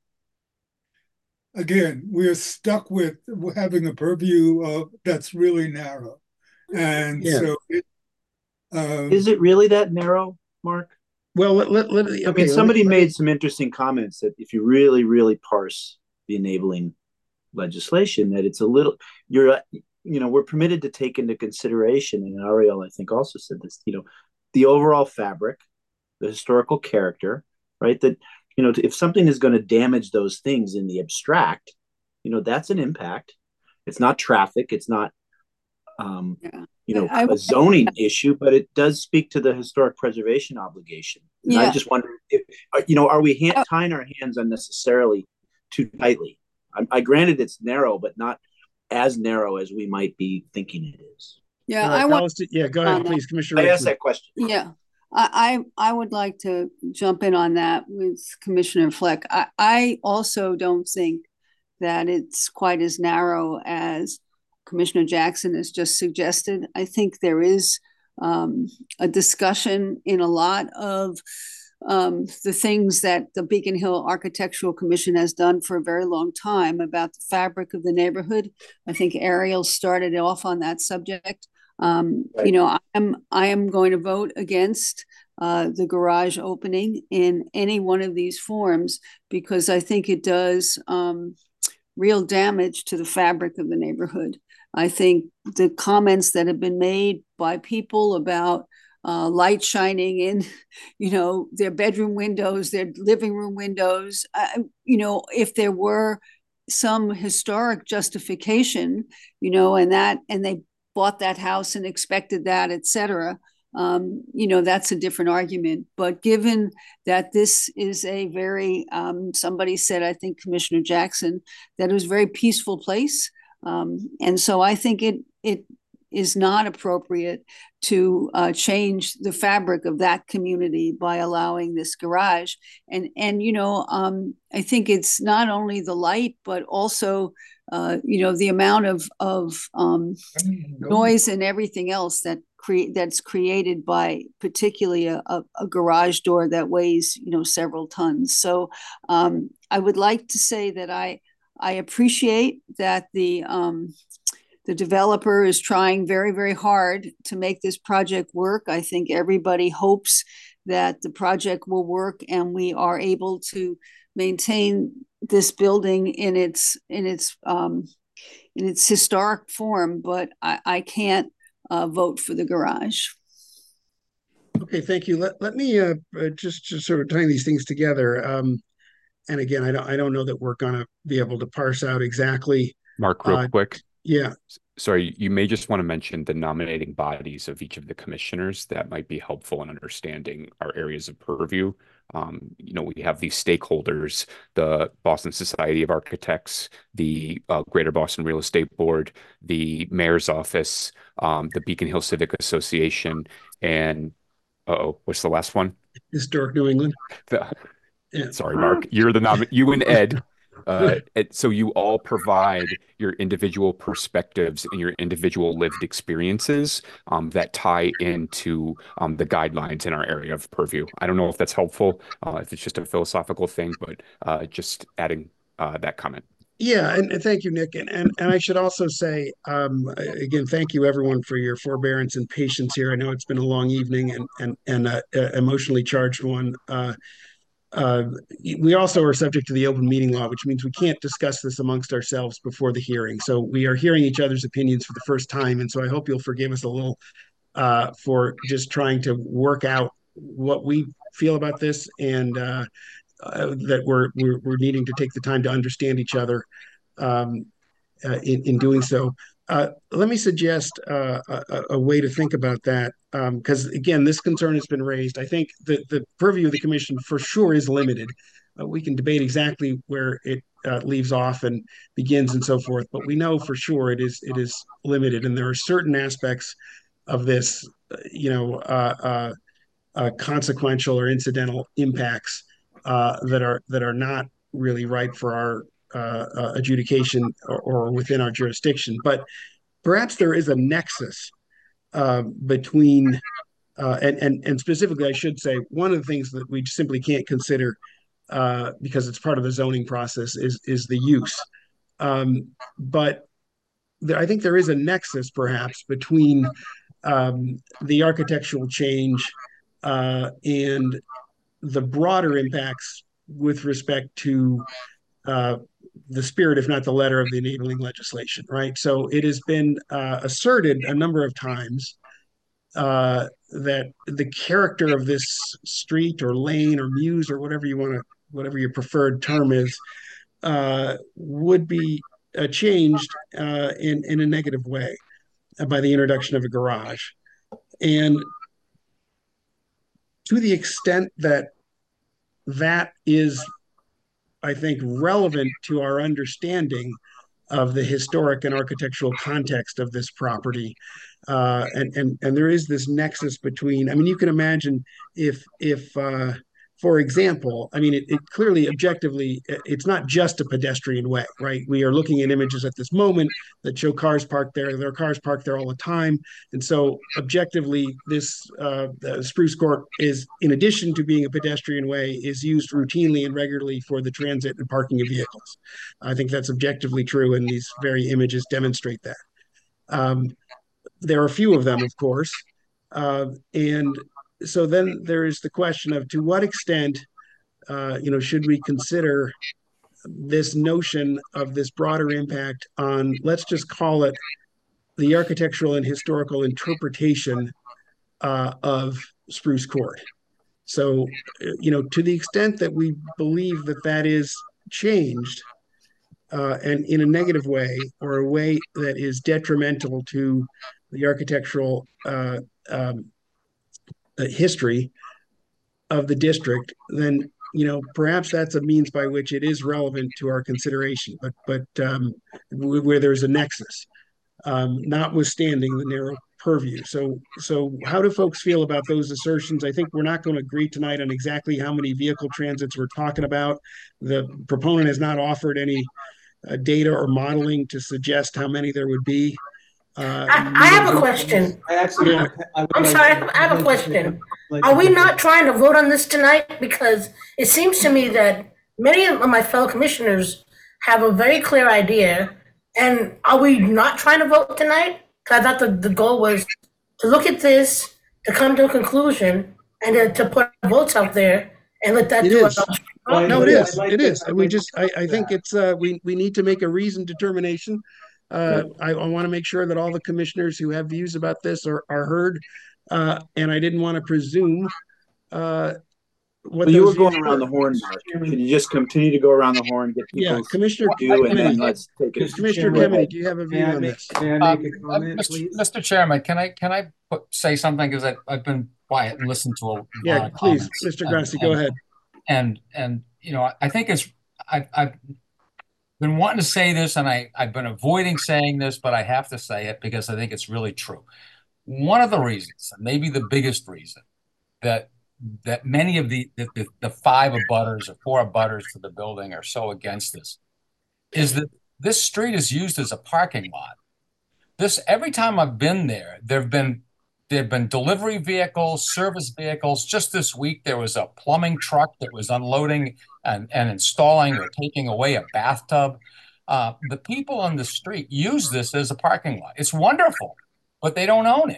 again, we're stuck with having a purview uh, that's really narrow. And Yeah. so it, um, Is it really that narrow, Mark? Well, let, let, let, okay, I mean, let somebody me, let made me, some interesting comments that if you really, really parse the enabling legislation, that it's a little, you're, you know, we're permitted to take into consideration, and Ariel, I think, also said this, you know, the overall fabric, the historical character, right? That, you know, if something is going to damage those things in the abstract, you know, that's an impact. It's not traffic. It's not, um, Yeah. you know, I, I, a zoning issue, but it does speak to the historic preservation obligation. And I yeah. just wonder if, you know, are we ha- Oh. tying our hands unnecessarily too tightly? I, I granted it's narrow, but not as narrow as we might be thinking it is. Yeah, all right, I want. Alice, yeah, go ahead, on that. please, Commissioner I asked Richmond. that question. Yeah, I, I I would like to jump in on that with Commissioner Fleck. I, I also don't think that it's quite as narrow as Commissioner Jackson has just suggested. I think there is um, a discussion in a lot of um, the things that the Beacon Hill Architectural Commission has done for a very long time about the fabric of the neighborhood. I think Ariel started off on that subject. Um, Right. You know, I am I am going to vote against uh, the garage opening in any one of these forms because I think it does um, real damage to the fabric of the neighborhood. I think the comments that have been made by people about uh, light shining in, you know, their bedroom windows, their living room windows, uh, you know, if there were some historic justification, you know, and that, and they bought that house and expected that, et cetera, um, you know, that's a different argument. But given that this is a very, um, somebody said, I think Commissioner Jackson, that it was a very peaceful place. Um, and so I think it it is not appropriate to uh, change the fabric of that community by allowing this garage. And, and you know, um, I think it's not only the light, but also, uh, you know, the amount of, of um, noise and everything else that create that's created by particularly a, a, a garage door that weighs, you know, several tons. So um, I would like to say that I I appreciate that the um, the developer is trying very, very hard to make this project work. I think everybody hopes that the project will work and we are able to maintain this building in its in its um, in its historic form. But I, I can't uh, vote for the garage. Okay, thank you. Let let me uh, uh, just just sort of tying these things together. Um, and again, I don't I don't know that we're gonna be able to parse out exactly. Mark, real Uh, quick. yeah. Sorry, you may just want to mention the nominating bodies of each of the commissioners. That might be helpful in understanding our areas of purview. Um, you know, we have these stakeholders, the Boston Society of Architects, the uh, Greater Boston Real Estate Board, the Mayor's Office, um, the Beacon Hill Civic Association, and uh-oh, what's the last one? Historic New England. The, Yeah. sorry, Mark, you're the nom you and Ed. Uh, it, so you all provide your individual perspectives and your individual lived experiences um, that tie into um, the guidelines in our area of purview. I don't know if that's helpful, uh, if it's just a philosophical thing, but uh, just adding uh, that comment. Yeah, and, and thank you, Nick. And, and and I should also say, um, again, thank you everyone for your forbearance and patience here. I know it's been a long evening and and and uh, uh, emotionally charged one. Uh, uh, we also are subject to the open meeting law, which means we can't discuss this amongst ourselves before the hearing. So we are hearing each other's opinions for the first time, and so I hope you'll forgive us a little uh, for just trying to work out what we feel about this and. Uh, uh, that we're, we're we're needing to take the time to understand each other um, uh, in in doing so. Uh, let me suggest uh, a, a way to think about that because um, again, this concern has been raised. I think the the purview of the commission for sure is limited. Uh, we can debate exactly where it uh, leaves off and begins and so forth, but we know for sure it is it is limited, and there are certain aspects of this, uh, you know, uh, uh, uh, consequential or incidental impacts uh, that are that are not really right for our uh, uh, adjudication or, or within our jurisdiction. But perhaps there is a nexus uh, between uh, and and and specifically, I should say one of the things that we simply can't consider uh, because it's part of the zoning process is is the use. Um, but there, I think there is a nexus perhaps between um, the architectural change uh, and the broader impacts with respect to uh, the spirit, if not the letter, of the enabling legislation, right? So it has been uh, asserted a number of times uh, that the character of this street or lane or muse or whatever you want to, whatever your preferred term is, uh, would be uh, changed uh, in in a negative way by the introduction of a garage. And to the extent that that is, I think, relevant to our understanding of the historic and architectural context of this property. Uh, and, and, and there is this nexus between, I mean, you can imagine if, if uh, for example, I mean, it, it clearly, objectively, it's not just a pedestrian way, right? We are looking at images at this moment that show cars parked there. There are cars parked there all the time. And so objectively, this uh, Spruce Court is, in addition to being a pedestrian way, is used routinely and regularly for the transit and parking of vehicles. I think that's objectively true, and these very images demonstrate that. Um, there are a few of them, of course. Uh, and so then there is the question of to what extent, uh, you know, should we consider this notion of this broader impact on, let's just call it the architectural and historical interpretation uh, of Spruce Court. So, you know, to the extent that we believe that that is changed uh, and in a negative way or a way that is detrimental to the architectural uh, um, uh, history of the district, then you know perhaps that's a means by which it is relevant to our consideration. But but um, where there's a nexus, um, notwithstanding the narrow purview. So so how do folks feel about those assertions? I think we're not going to agree tonight on exactly how many vehicle transits we're talking about. The proponent has not offered any uh, data or modeling to suggest how many there would be. Uh, I, I have a question. I actually, Yeah. I would I'm like sorry, to- I have I'd a like to- question. like Are to we put- not trying to vote on this tonight? Because it seems to me that many of my fellow commissioners have a very clear idea. And are we not trying to vote tonight? Because I thought the, the goal was to look at this, to come to a conclusion, and then to put votes out there and let that It do is. it. Well, No, it I'd is. like It to- is. I'd We like just, to- I, I think it's, uh, we, we need to make a reasoned determination. Uh, I, I want to make sure that all the commissioners who have views about this are, are heard. uh, and I didn't want to presume uh, what well, you were those going views around were. the horn, Mark. Can you just continue to go around the horn, get Yeah, people's Commissioner view, and then Kemeny, let's take it. Commissioner Go Kemeny, ahead. do you have a May view I on make, this? may I Um, make a uh, comment, Mister please? Mister Chairman, can I can I put, say something because I've I've been quiet and listened to a lot Yeah, of please, comments. Mister And, Grassi, go and, ahead. and and you know, I think it's I've I've been wanting to say this, and I I've been avoiding saying this, but I have to say it because I think it's really true. One of the reasons, and maybe the biggest reason, that that many of the the, the, the five abutters or four abutters to the building are so against this is that this street is used as a parking lot. This every time I've been there, there've been there've been delivery vehicles, service vehicles. Just this week, there was a plumbing truck that was unloading and, and installing or taking away a bathtub. Uh, the people on the street use this as a parking lot. It's wonderful, but they don't own it.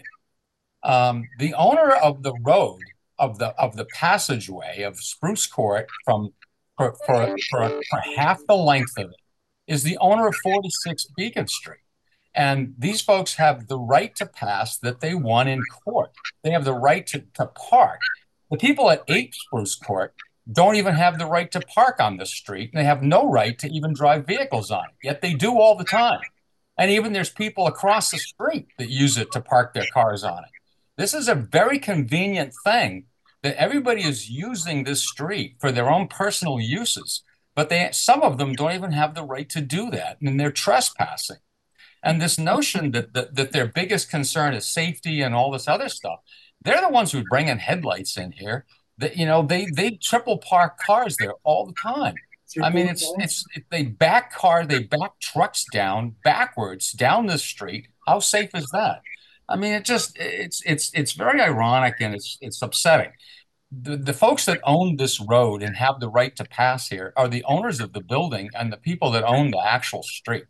Um, the owner of the road of the of the passageway of Spruce Court from for for for, for half the length of it is the owner of forty-six Beacon Street. And these folks have the right to pass that they won in court. They have the right to, to park. The people at eight Spruce Court don't even have the right to park on the street, and they have no right to even drive vehicles on it, yet they do all the time. And even there's people across the street that use it to park their cars on it. This is a very convenient thing that everybody is using this street for their own personal uses, but they some of them don't even have the right to do that, and they're trespassing. And this notion that, that that their biggest concern is safety and all this other stuff, they're the ones who bring in headlights in here. That you know they they triple park cars there all the time. I mean, it's it's it, they back car they back trucks down backwards down the street. How safe is that? I mean, it just it's it's it's very ironic and it's it's upsetting. The, the folks that own this road and have the right to pass here are the owners of the building and the people that own the actual street.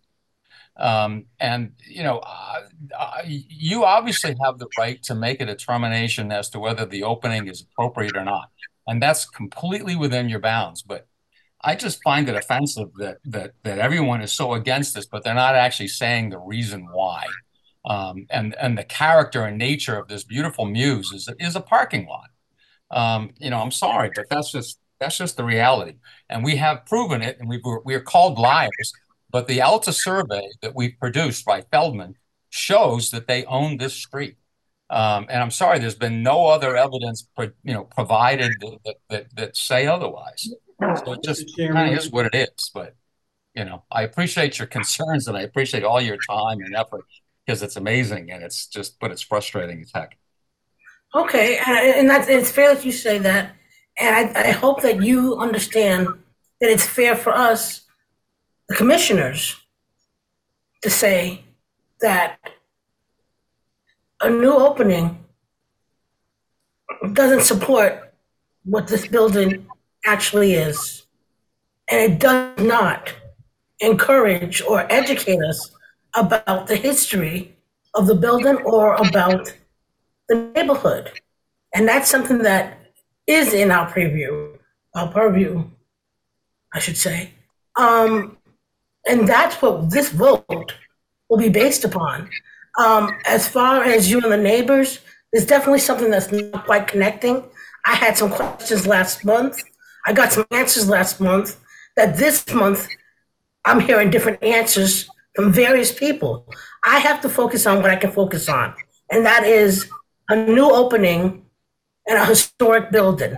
Um, and, you know, uh, uh, you obviously have the right to make a determination as to whether the opening is appropriate or not. And that's completely within your bounds. But I just find it offensive that that that everyone is so against this, but they're not actually saying the reason why. Um, and and the character and nature of this beautiful muse is is a parking lot. Um, you know, I'm sorry, but that's just that's just the reality. And we have proven it, and we we're called liars. But the Alta survey that we produced by Feldman shows that they own this street. Um, and I'm sorry, there's been no other evidence, pro, you know, provided that, that, that, that say otherwise. So it just kind of is what it is. But, you know, I appreciate your concerns and I appreciate all your time and effort because it's amazing and it's just, but it's frustrating as heck. Okay, and that's it's fair that you say that. And I, I hope that you understand that it's fair for us, the commissioners, to say that a new opening doesn't support what this building actually is. And it does not encourage or educate us about the history of the building or about the neighborhood. And that's something that is in our preview, our purview, I should say. Um, and that's what this vote will be based upon. Um, as far as you and the neighbors, there's definitely something that's not quite connecting. I had some questions last month. I got some answers last month that this month I'm hearing different answers from various people. I have to focus on what I can focus on, and that is a new opening in a historic building.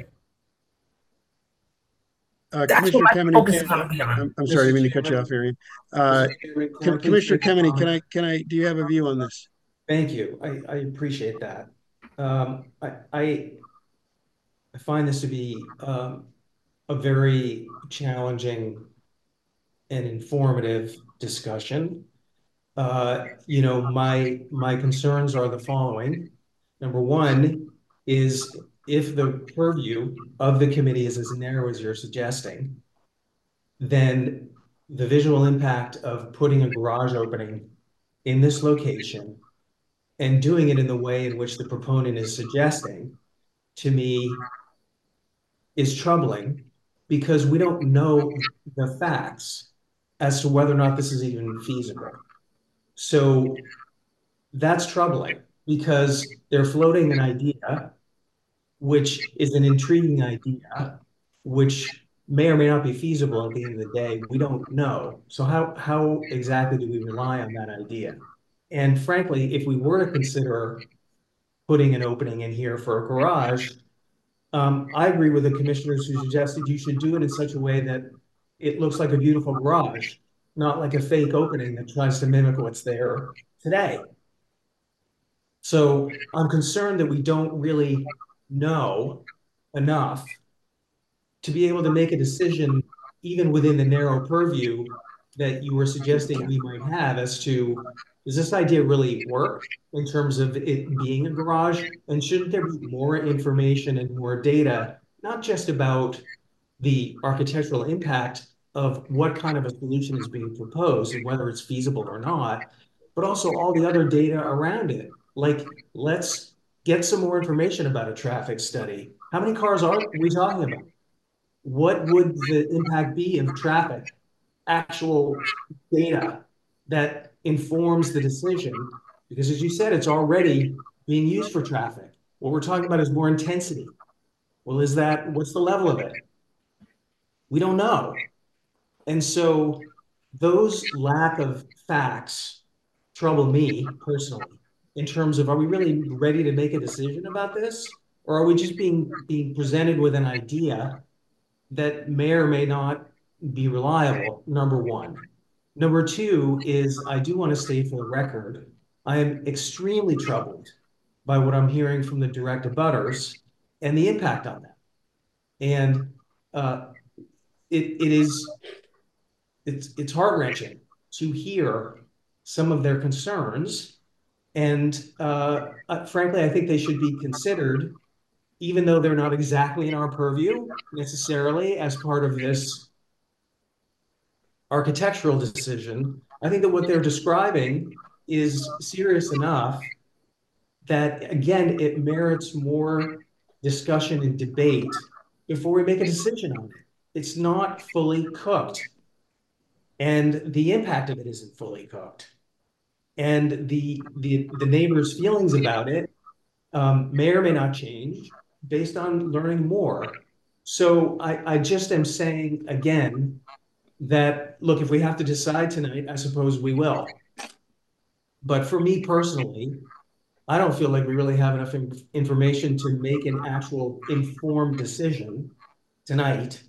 Uh, That's Commissioner what my Kemeny, focus is can, going to be on. I'm, I'm sorry, I didn't mean to cut you off, Arian. Uh, Com- Commissioner Kemeny, can I, can I, do you have a view on this? Thank you. I, I appreciate that. Um, I, I, I find this to be um, a very challenging and informative discussion. Uh, you know, my my concerns are the following. Number one is if the purview of the committee is as narrow as you're suggesting, then the visual impact of putting a garage opening in this location and doing it in the way in which the proponent is suggesting, to me, is troubling because we don't know the facts as to whether or not this is even feasible. So that's troubling. because they're floating an idea, which is an intriguing idea, which may or may not be feasible at the end of the day. We don't know. So how, how exactly do we rely on that idea? And frankly, if we were to consider putting an opening in here for a garage, um, I agree with the commissioners who suggested you should do it in such a way that it looks like a beautiful garage, not like a fake opening that tries to mimic what's there today. So I'm concerned that we don't really know enough to be able to make a decision, even within the narrow purview that you were suggesting we might have, as to, does this idea really work in terms of it being a garage? And shouldn't there be more information and more data, not just about the architectural impact of what kind of a solution is being proposed and whether it's feasible or not, but also all the other data around it? Like, let's get some more information about a traffic study. How many cars are we talking about? What would the impact be of traffic? Actual data that informs the decision, because as you said, it's already being used for traffic. What we're talking about is more intensity. Well, is that, what's the level of it? We don't know. And so those lack of facts trouble me personally, in terms of, are we really ready to make a decision about this? Or are we just being, being presented with an idea that may or may not be reliable, number one. Number two is, I do want to state for the record, I am extremely troubled by what I'm hearing from the direct abutters and the impact on them. And uh, it, it is, it's, it's heart-wrenching to hear some of their concerns. And uh, uh, frankly, I think they should be considered, even though they're not exactly in our purview necessarily as part of this architectural decision. I think that what they're describing is serious enough that, again, it merits more discussion and debate before we make a decision on it. It's not fully cooked, and the impact of it isn't fully cooked. And the, the, the neighbors' feelings about it um, may or may not change based on learning more. So I, I just am saying again that, look, if we have to decide tonight, I suppose we will. But for me personally, I don't feel like we really have enough inf information to make an actual informed decision tonight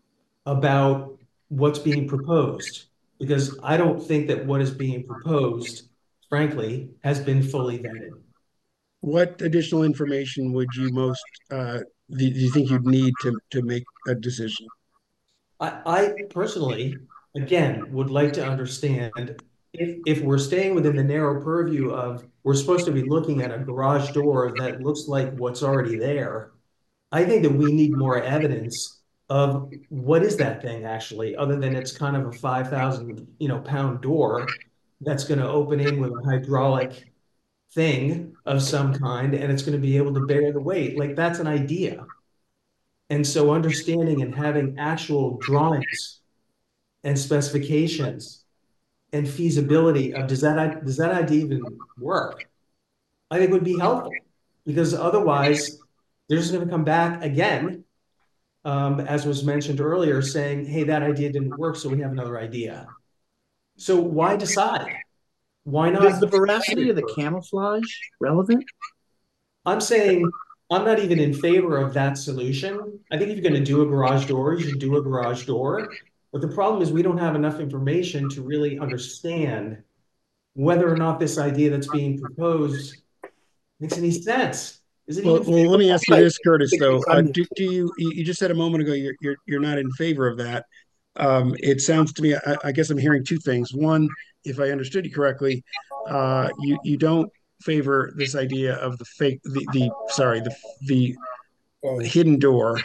about what's being proposed, because I don't think that what is being proposed, frankly, has been fully vetted. What additional information would you most, uh, do, do you think you'd need to, to make a decision? I, I personally, again, would like to understand if, if we're staying within the narrow purview of, we're supposed to be looking at a garage door that looks like what's already there. I think that we need more evidence of what is that thing actually, other than it's kind of a five thousand, you know, pound door that's going to open in with a hydraulic thing of some kind, and it's going to be able to bear the weight. Like, that's an idea. And so understanding and having actual drawings and specifications and feasibility of, does that, does that idea even work, I think would be helpful, because otherwise they're just going to come back again, um, as was mentioned earlier, saying, hey, that idea didn't work, so we have another idea. So why decide? Why not? Is the veracity of the camouflage relevant? I'm saying I'm not even in favor of that solution. I think if you're going to do a garage door, you should do a garage door. But the problem is we don't have enough information to really understand whether or not this idea that's being proposed makes any sense. Is it well, even well, let me ask you this, Curtis, though. Uh, do, do you, you just said a moment ago, you're, you're, you're not in favor of that. Um, it sounds to me, I, I guess I'm hearing two things. One, if I understood you correctly, uh, you, you don't favor this idea of the fake, the, the sorry, the, the hidden door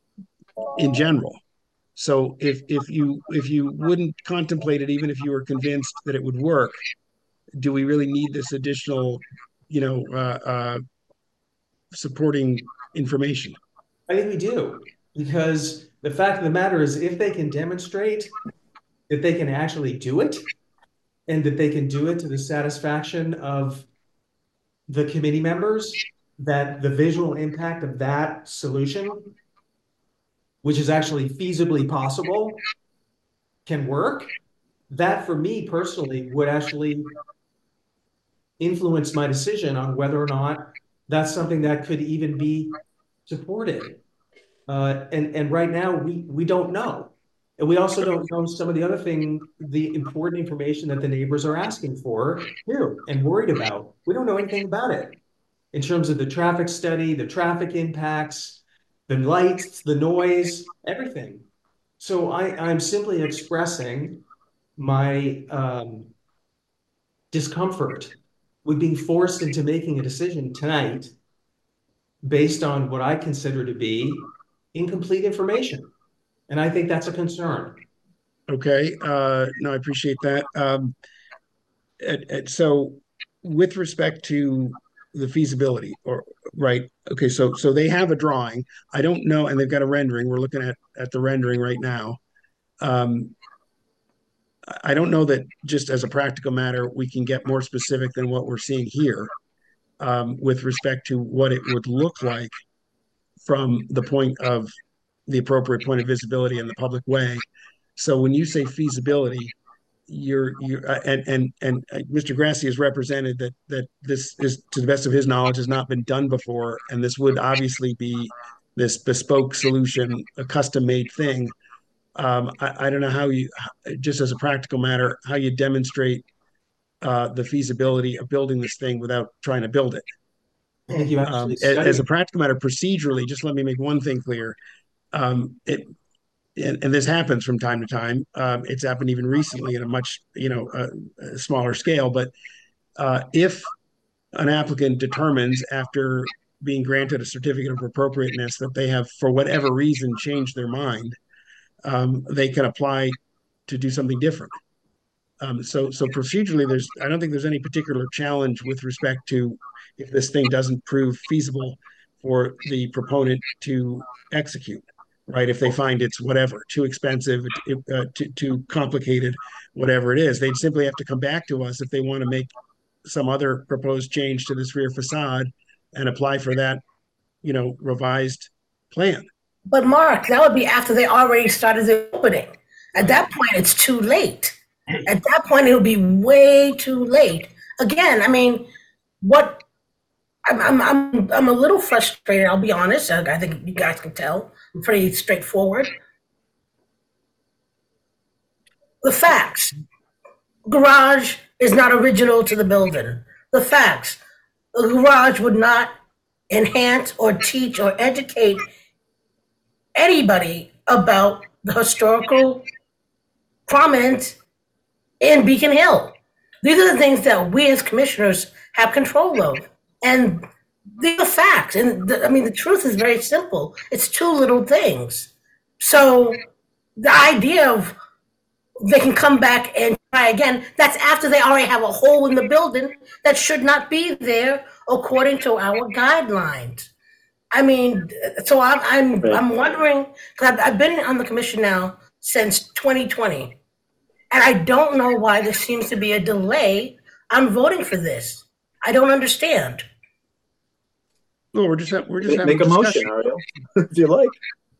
in general. So if, if you, if you wouldn't contemplate it, even if you were convinced that it would work, do we really need this additional, you know, uh, uh, supporting information? I think we do, because the fact of the matter is, if they can demonstrate that they can actually do it, and that they can do it to the satisfaction of the committee members that the visual impact of that solution, which is actually feasibly possible, can work, that for me personally would actually influence my decision on whether or not that's something that could even be supported. Uh, and, and right now we, we don't know. And we also don't know some of the other thing, the important information that the neighbors are asking for too and worried about. We don't know anything about it in terms of the traffic study, the traffic impacts, the lights, the noise, everything. So I, I'm simply expressing my um, discomfort with being forced into making a decision tonight based on what I consider to be incomplete information. And I think that's a concern. Okay, uh, no, I appreciate that. Um, and, and so with respect to the feasibility, or right, okay, so so they have a drawing. I don't know, and they've got a rendering. We're looking at at the rendering right now. Um, I don't know that just as a practical matter, we can get more specific than what we're seeing here um, with respect to what it would look like from the point of the appropriate point of visibility in the public way. So when you say feasibility, you're you're uh, and and and uh, Mister Grassi has represented that that this is, to the best of his knowledge, has not been done before, and this would obviously be this bespoke solution, a custom-made thing. Um, I, I don't know how you, just as a practical matter, how you demonstrate uh, the feasibility of building this thing without trying to build it. I think you Um, actually as, as studied. a practical matter, procedurally, just let me make one thing clear. Um, it and, and this happens from time to time. Um, it's happened even recently at a much, you know, uh, a smaller scale. But uh, if an applicant determines after being granted a certificate of appropriateness that they have, for whatever reason, changed their mind, um, they can apply to do something different. Um, so, so procedurally, there's, I don't think there's any particular challenge with respect to if this thing doesn't prove feasible for the proponent to execute, right? If they find it's whatever, too expensive, uh, too, too complicated, whatever it is, they'd simply have to come back to us if they want to make some other proposed change to this rear facade and apply for that, you know, revised plan. But Mark, that would be after they already started the opening. At that point, it's too late. At that point, it'll be way too late. Again, I mean, what I'm I'm I'm, I'm a little frustrated. I'll be honest. I, I think you guys can tell. I'm pretty straightforward. The facts: garage is not original to the building. The facts: the garage would not enhance or teach or educate anybody about the historical prominence in Beacon Hill. These are the things that we as commissioners have control of. And these are facts. And the, I mean, the truth is very simple. It's two little things. So the idea of they can come back and try again, that's after they already have a hole in the building that should not be there according to our guidelines. I mean, so I'm I'm I'm wondering, because I've, I've been on the commission now since twenty twenty, and I don't know why there seems to be a delay on voting for this. I don't understand. No, we're just we're just make, having make a, a motion, Ariel, if you like.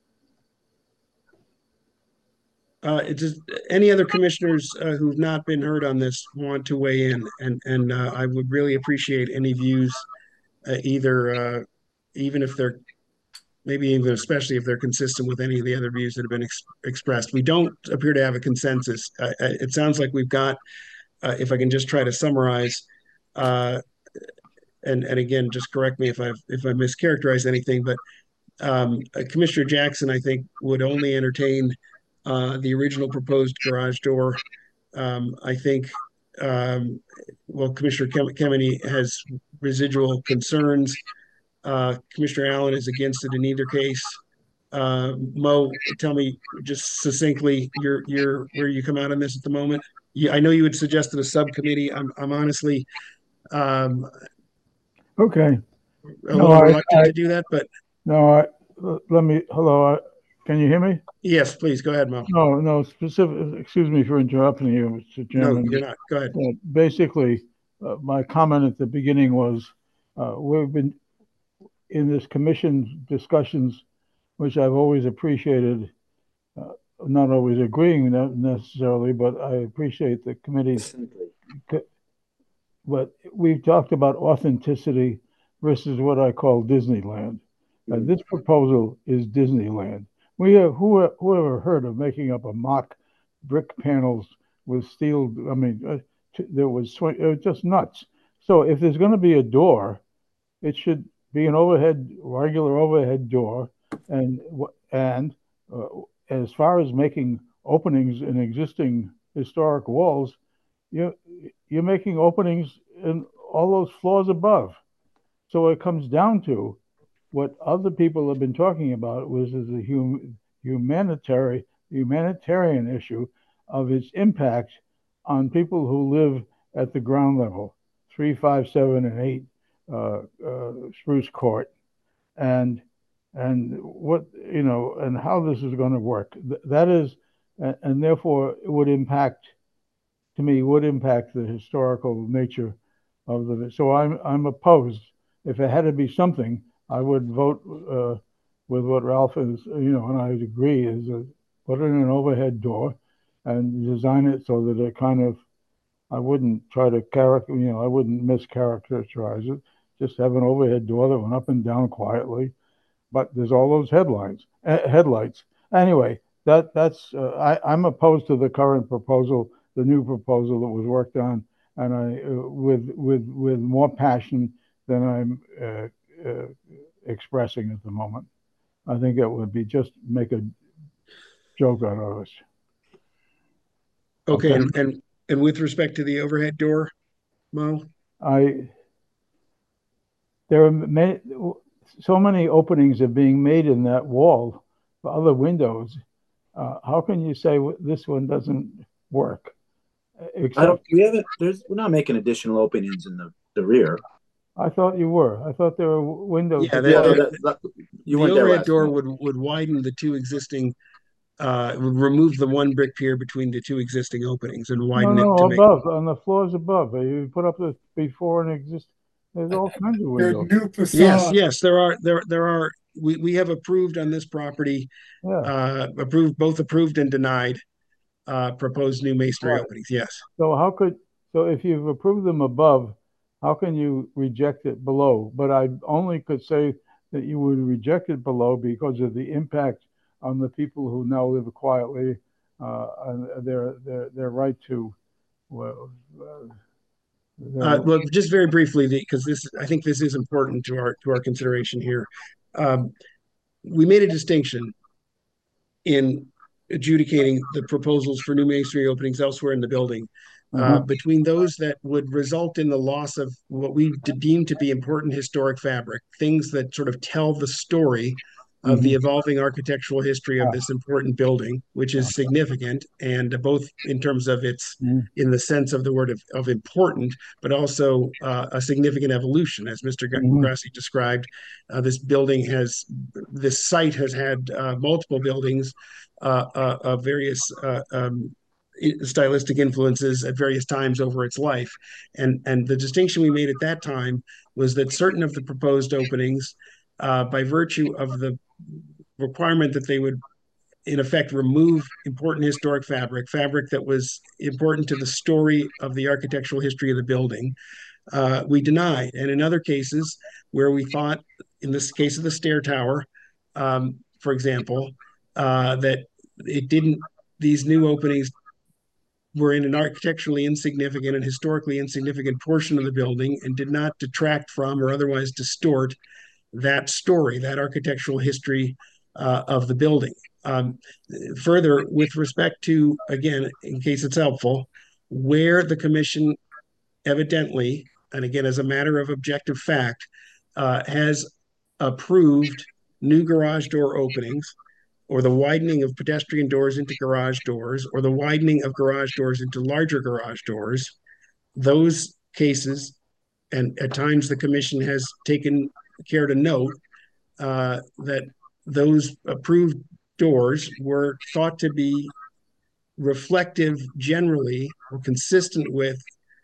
Uh, it's just any other commissioners uh, who've not been heard on this want to weigh in, and and uh, I would really appreciate any views, uh, either uh, even if they're maybe even especially if they're consistent with any of the other views that have been ex expressed. We don't appear to have a consensus. Uh, it sounds like we've got, uh, if I can just try to summarize, uh, and and again, just correct me if I've if I mischaracterized anything, but um, uh, Commissioner Jackson, I think, would only entertain uh, the original proposed garage door. Um, I think, um, well, Commissioner Kem Kemeny has residual concerns. Uh, Commissioner Allen is against it in either case. Uh, Mo, tell me just succinctly your your where you come out on this at the moment. You, I know you had suggested a subcommittee. I'm I'm honestly um, okay. a no, little I, reluctant I, to do that, but no, I, let me. Hello, I, can you hear me? Yes, please go ahead, Mo. No, no, specific. Excuse me for interrupting you, Mister Chairman. No, you're not. Go ahead. Uh, basically, uh, my comment at the beginning was uh, we've been in this commission discussions, which I've always appreciated, uh, not always agreeing necessarily, but I appreciate the committee's. But we've talked about authenticity versus what I call Disneyland. Mm-hmm. And this proposal is Disneyland. We have, who, whoever heard of making up a mock brick panels with steel? I mean, uh, t- there was, it was just nuts. So if there's going to be a door, it should be an overhead, regular overhead door. And, and uh, as far as making openings in existing historic walls, you you're making openings in all those floors above. So it comes down to what other people have been talking about, was is the hum, humanitarian humanitarian issue of its impact on people who live at the ground level, three, five, seven, and eight uh, uh, Spruce Court, and and what you know, and how this is going to work. That is, and therefore it would impact. To me, would impact the historical nature of the. So I'm I'm opposed. If it had to be something, I would vote uh, with what Ralph is, you know, and I agree is uh, put in an overhead door, and design it so that it kind of. I wouldn't try to character, you know, I wouldn't mischaracterize it. Just have an overhead door that went up and down quietly, but there's all those headlines, uh, headlights. Anyway, that that's uh, I I'm opposed to the current proposal. The new proposal that was worked on, and I uh, with with with more passion than I'm uh, uh, expressing at the moment. I think it would be just make a joke out of us. Okay, okay. And, and and with respect to the overhead door, Mo, I there are many, so many openings are being made in that wall for other windows. Uh, how can you say this one doesn't work? Except, I don't. We haven't. There's. We're not making additional openings in the, the rear. I thought you were. I thought there were windows. Yeah, the, the, the, the overhead door would would widen the two existing. Uh, would remove the one brick pier between the two existing openings and widen no, no, it to above make... on the floors above. You put up the before and exist. There's all kinds of windows. New facade. Yes, yes, there are. There there are. We we have approved on this property. Yeah. Uh, approved both approved and denied. Uh, proposed new masonry right. openings, yes. So how could, so if you've approved them above, how can you reject it below? But I only could say that you would reject it below because of the impact on the people who now live quietly, uh, and their, their, their right to, well, uh, uh, well, just very briefly, because this, I think this is important to our, to our consideration here. Um, we made a distinction in adjudicating the proposals for new masonry openings elsewhere in the building uh, mm-hmm. between those that would result in the loss of what we deem to be important historic fabric, things that sort of tell the story of mm-hmm. the evolving architectural history of this important building, which is significant, and both in terms of its, mm-hmm. in the sense of the word of, of important, but also uh, a significant evolution. As Mister Mm-hmm. Grassi described, uh, this building has, this site has had uh, multiple buildings uh, uh, of various uh, um, stylistic influences at various times over its life. And, and the distinction we made at that time was that certain of the proposed openings, uh, by virtue of the requirement that they would, in effect, remove important historic fabric, fabric that was important to the story of the architectural history of the building, uh, we denied. And in other cases where we thought, in this case of the stair tower, um, for example, uh, that it didn't, these new openings were in an architecturally insignificant and historically insignificant portion of the building and did not detract from or otherwise distort that story, that architectural history uh, of the building. Um, further, with respect to, again, in case it's helpful, where the commission evidently, and again, as a matter of objective fact, uh, has approved new garage door openings, or the widening of pedestrian doors into garage doors, or the widening of garage doors into larger garage doors, those cases, and at times the commission has taken care to note uh, that those approved doors were thought to be reflective generally or consistent with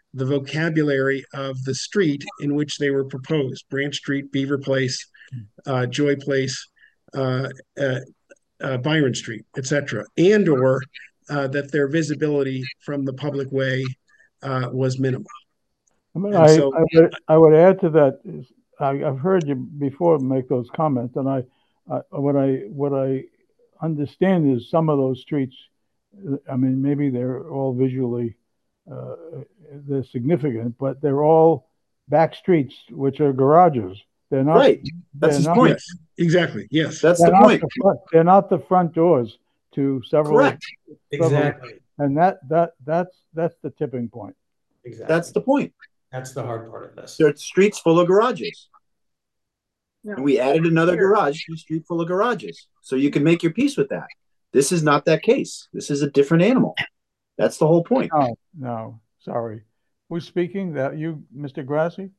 the vocabulary of the street in which they were proposed: Branch Street, Beaver Place, uh, Joy Place, uh, uh, uh, Byron Street, et cetera, and or uh, that their visibility from the public way uh, was minimal. I mean, And I, so, I, would, I would add to that. Is I, I've heard you before make those comments, and I, I what I what I understand is some of those streets. I mean, maybe they're all visually uh, they're significant, but they're all back streets, which are garages. They're not. Right. That's his not, point. Yes, exactly. Yes. That's they're the point. The front, they're not the front doors to several. Correct. Several, Exactly. And that that that's that's the tipping point. Exactly. That's the point. That's the hard part of this. There are streets full of garages. No. And we added another garage to a street full of garages. So you can make your peace with that. This is not that case. This is a different animal. That's the whole point. No, no, sorry. Who's speaking? That you, Mister Grassi?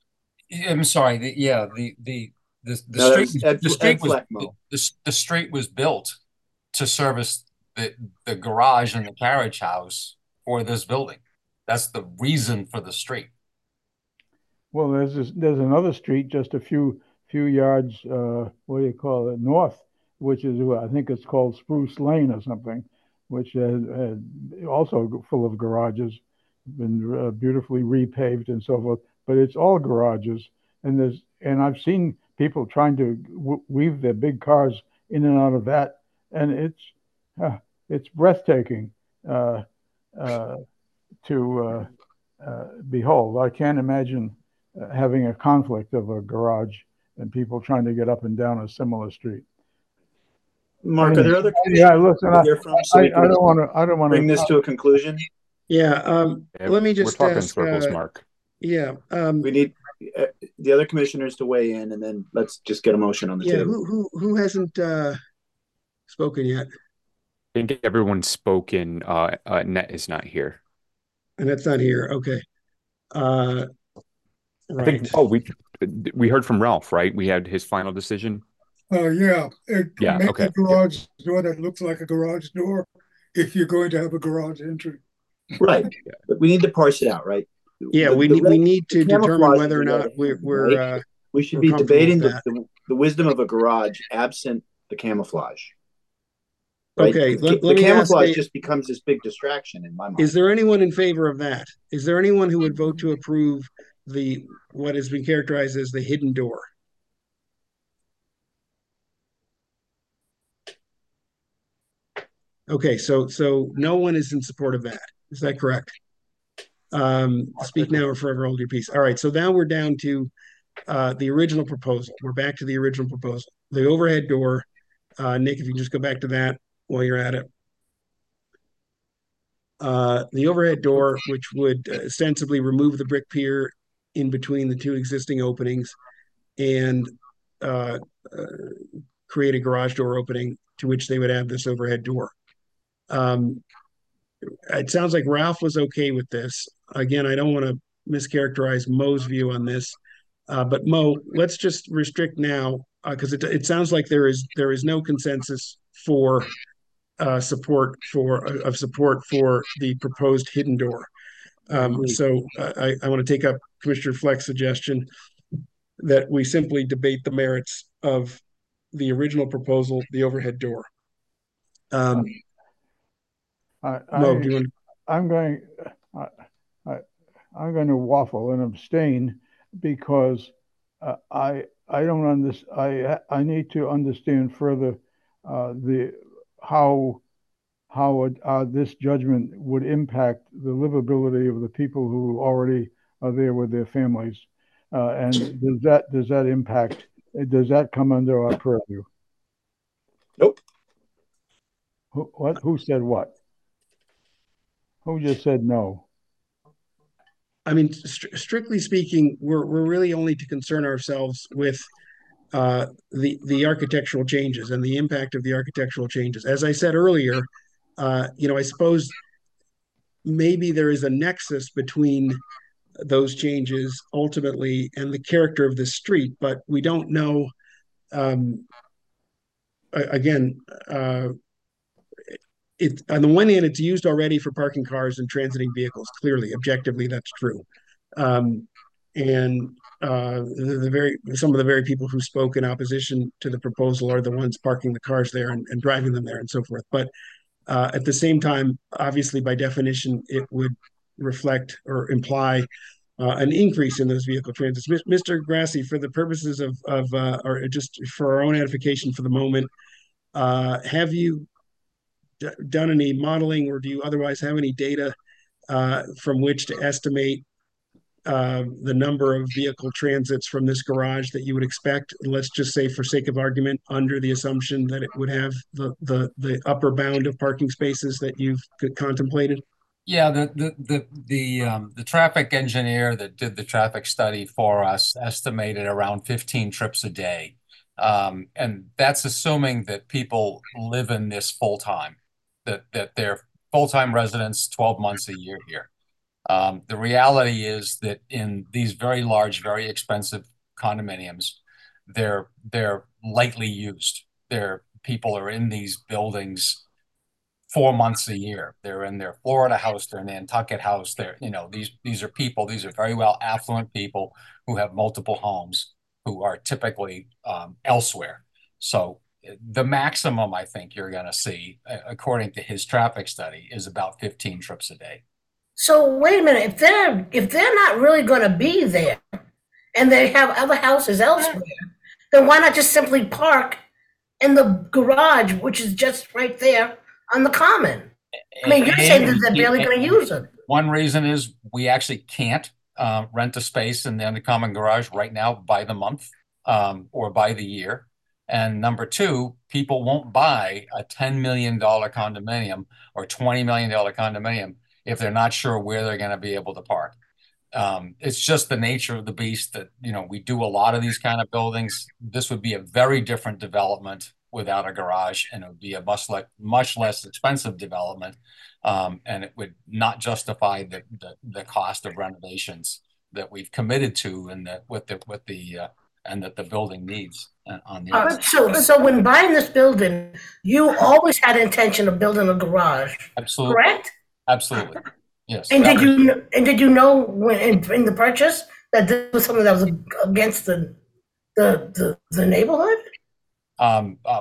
I'm sorry. The, yeah, the the the, the No, street Ed, the street Ed was Fleckmo. the, the street was built to service the the garage and the carriage house for this building. That's the reason for the street. Well, there's this, there's another street just a few few yards. Uh, what do you call it? North, which is I think it's called Spruce Lane or something, which is uh, also full of garages, been uh, beautifully repaved and so forth. But it's all garages, and there's and I've seen people trying to w- weave their big cars in and out of that, and it's uh, it's breathtaking uh, uh, to uh, uh, behold. I can't imagine uh, having a conflict of a garage and people trying to get up and down a similar street. Mark, anyway, are there other yeah, listen, I, from so I, we can I don't want to. I don't want to bring this to a conclusion? Yeah. Um, Yeah, let me just we're talking ask. circles, uh, Mark. Yeah. Um, We need uh, the other commissioners to weigh in, and then let's just get a motion on the yeah. table. Who who who hasn't uh, spoken yet? I think everyone's spoken. Uh, uh, Net is not here. And that's not here. Okay. Uh, I think. right. Oh, we we heard from Ralph, right? We had his final decision. Uh, yeah, it, Yeah, make okay. a garage door that looks like a garage door if you're going to have a garage entry. Right, but we need to parse it out, right? Yeah, The- we the need red- we need the to determine camouflage whether or is the not red we're herring, we're right? uh, we should we're be comfortable debating with the, that. the, the wisdom of a garage absent the camouflage. Right? Okay, The, let, the let me ask camouflage a- just becomes this big distraction in my mind. Is there anyone in favor of that? Is there anyone who would vote to approve the what has been characterized as the hidden door? Okay, so so no one is in support of that. Is that correct? Um, speak now or forever hold your peace. All right, so now we're down to uh, the original proposal. We're back to the original proposal. The overhead door. Uh, Nick, if you can just go back to that while you're at it. Uh, the overhead door, which would uh, ostensibly remove the brick pier in between the two existing openings and uh, uh, create a garage door opening to which they would add this overhead door. Um, it sounds like Ralph was okay with this. Again, I don't want to mischaracterize Mo's view on this, uh, but Mo, let's just restrict now because uh, it, it sounds like there is there is no consensus for uh, support for uh, of support for the proposed hidden door. Um, so uh, I, I want to take up Commissioner Fleck's suggestion that we simply debate the merits of the original proposal, the overhead door. Um, I, Mo, I, do you want? I'm going. I, I, I'm going to waffle and abstain because uh, I I don't understand. I I need to understand further uh, the how how uh, this judgment would impact the livability of the people who already are there with their families, uh, and does that does that impact? Does that come under our purview? Nope. Who, what? Who said what? Who just said no? I mean, st- strictly speaking, we're we're really only to concern ourselves with uh, the the architectural changes and the impact of the architectural changes. As I said earlier, uh, you know, I suppose maybe there is a nexus between those changes ultimately and the character of the street, but we don't know. Um, again, uh, it on the one hand, it's used already for parking cars and transiting vehicles. Clearly, objectively, that's true. Um, and uh, the, the very some of the very people who spoke in opposition to the proposal are the ones parking the cars there and, and driving them there and so forth. But uh, at the same time, obviously, by definition, it would reflect or imply uh, an increase in those vehicle transits. Mister Grassi, for the purposes of, of uh, or just for our own edification for the moment, uh, have you d- done any modeling, or do you otherwise have any data uh, from which to estimate uh, the number of vehicle transits from this garage that you would expect? Let's just say, for sake of argument, under the assumption that it would have the the, the upper bound of parking spaces that you've contemplated. Yeah, the the the the um the traffic engineer that did the traffic study for us estimated around fifteen trips a day. Um, and that's assuming that people live in this full time, that that they're full-time residents twelve months a year here. Um, the reality is that in these very large, very expensive condominiums, they're they're lightly used. They're people are in these buildings four months a year. They're in their Florida house, their Nantucket house. They're, you know, these these are people, these are very well affluent people who have multiple homes, who are typically um, elsewhere. So the maximum I think you're going to see, according to his traffic study, is about fifteen trips a day. So wait a minute, if they're if they're not really going to be there, and they have other houses elsewhere, then why not just simply park in the garage, which is just right there on the common? I mean, you're And- saying that they're barely going to use it. One reason is we actually can't uh, rent a space in the undercommon garage right now by the month um, or by the year. And number two, people won't buy a ten million dollar condominium or twenty million dollar condominium if they're not sure where they're going to be able to park. Um, it's just the nature of the beast that, you know, we do a lot of these kind of buildings. This would be a very different development without a garage, and it would be a much, like, much less expensive development. Um, and it would not justify the, the, the cost of renovations that we've committed to and that with the, with the, uh, and that the building needs uh, on the Uh, outside. so, so when buying this building, you always had intention of building a garage, Absolutely. correct? Absolutely. Yes. And That did was- you and did you know when in, in the purchase that this was something that was against the the the, the neighborhood? Um, uh,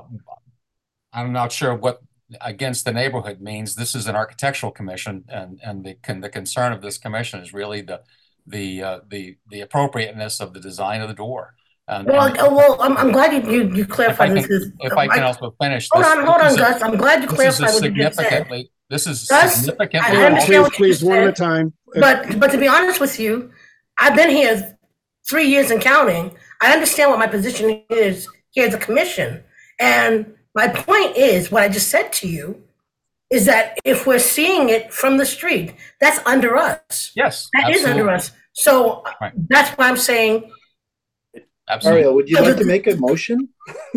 I'm not sure what against the neighborhood means. This is an architectural commission, and and the con the concern of this commission is really the the uh, the the appropriateness of the design of the door. And, Well, and uh, well, I'm, I'm glad you you, you if I clarified can, this. Is, if I can I- also finish hold this, on, hold this on, is a- Gus. I'm glad you this is a clarified what you just said. significantly. This is Gus, significantly. I understand Please, what you please, just one at a said. time. Uh, But but to be honest with you, I've been here three years and counting. I understand what my position is here as a commission. And my point is, what I just said to you, is that if we're seeing it from the street, that's under us. Yes, That is under absolutely. us. So Right. that's why I'm saying, Absolutely. Ariel, would you like to make a motion?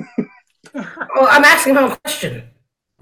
well, I'm asking him a question.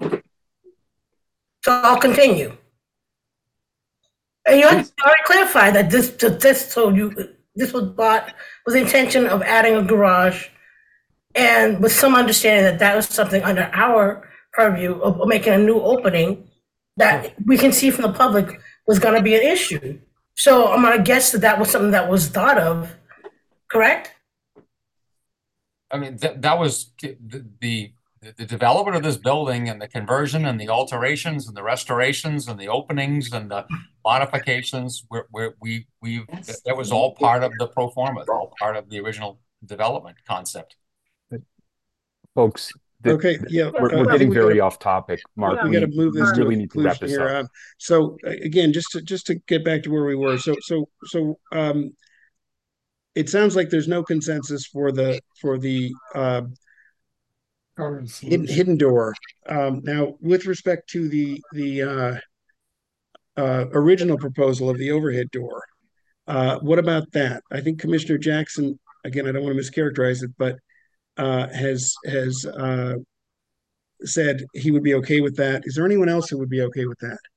So I'll continue. And you already clarified that this, that this, so you, this was bought with the intention of adding a garage, and with some understanding that that was something under our purview of making a new opening that we can see from the public was going to be an issue. So I'm going to guess that that was something that was thought of, correct? I mean, that that was the, the the development of this building and the conversion and the alterations and the restorations and the openings and the modifications. Where where we we that was all part of the pro forma, all part of the original development concept. Folks, the, Okay, yeah, we're, uh, we're I getting think we very gotta- off topic, Mark. we got to move this we to really a need to wrap conclusion this here. up. Um, so uh, again, just to just to get back to where we were. So so so um, it sounds like there's no consensus for the for the uh, hidden, hidden door. Um, now, with respect to the the uh, uh, original proposal of the overhead door, uh, what about that? I think Commissioner Jackson, again, I don't want to mischaracterize it, but uh, has has uh, said he would be okay with that. Is there anyone else who would be okay with that?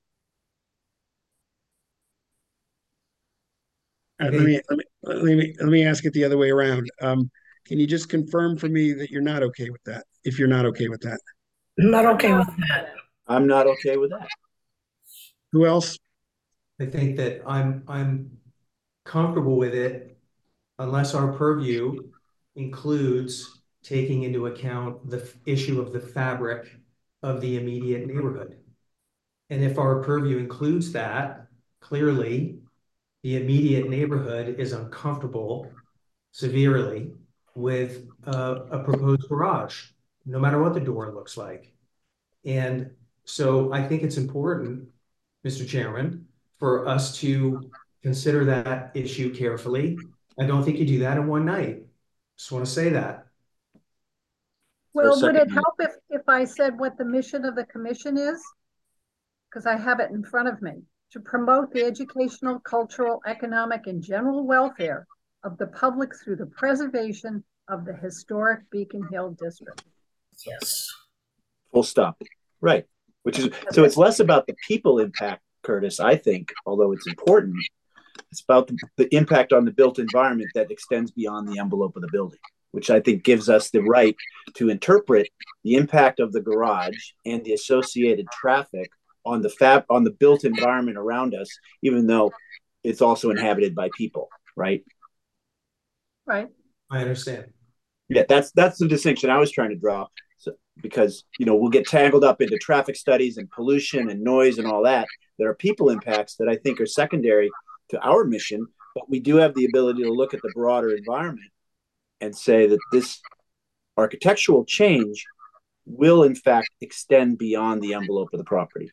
Uh, let me let me let me let me ask it the other way around. Um, can you just confirm for me that you're not okay with that? If you're not okay with that, I'm not okay with that. I'm not okay with that. Who else? I think that I'm I'm comfortable with it unless our purview includes taking into account the issue of the fabric of the immediate neighborhood. And if our purview includes that, clearly the immediate neighborhood is uncomfortable severely with uh, a proposed garage, no matter what the door looks like. And so I think it's important, Mister Chairman, for us to consider that issue carefully. I don't think you do that in one night. Just want to say that. Well, would it help if, if I said what the mission of the commission is? Because I have it in front of me. To promote the educational, cultural, economic, and general welfare of the public through the preservation of the historic Beacon Hill District. Yes. Full stop. Right. Which is, so it's less about the people impact, Curtis, I think, although it's important. It's about the, the impact on the built environment that extends beyond the envelope of the building, which I think gives us the right to interpret the impact of the garage and the associated traffic on the fab on the built environment around us, even though it's also inhabited by people, right? Right. I understand. Yeah, that's that's the distinction I was trying to draw. So, because you know we'll get tangled up into traffic studies and pollution and noise and all that. There are people impacts that I think are secondary to our mission, but we do have the ability to look at the broader environment and say that this architectural change will in fact extend beyond the envelope of the property.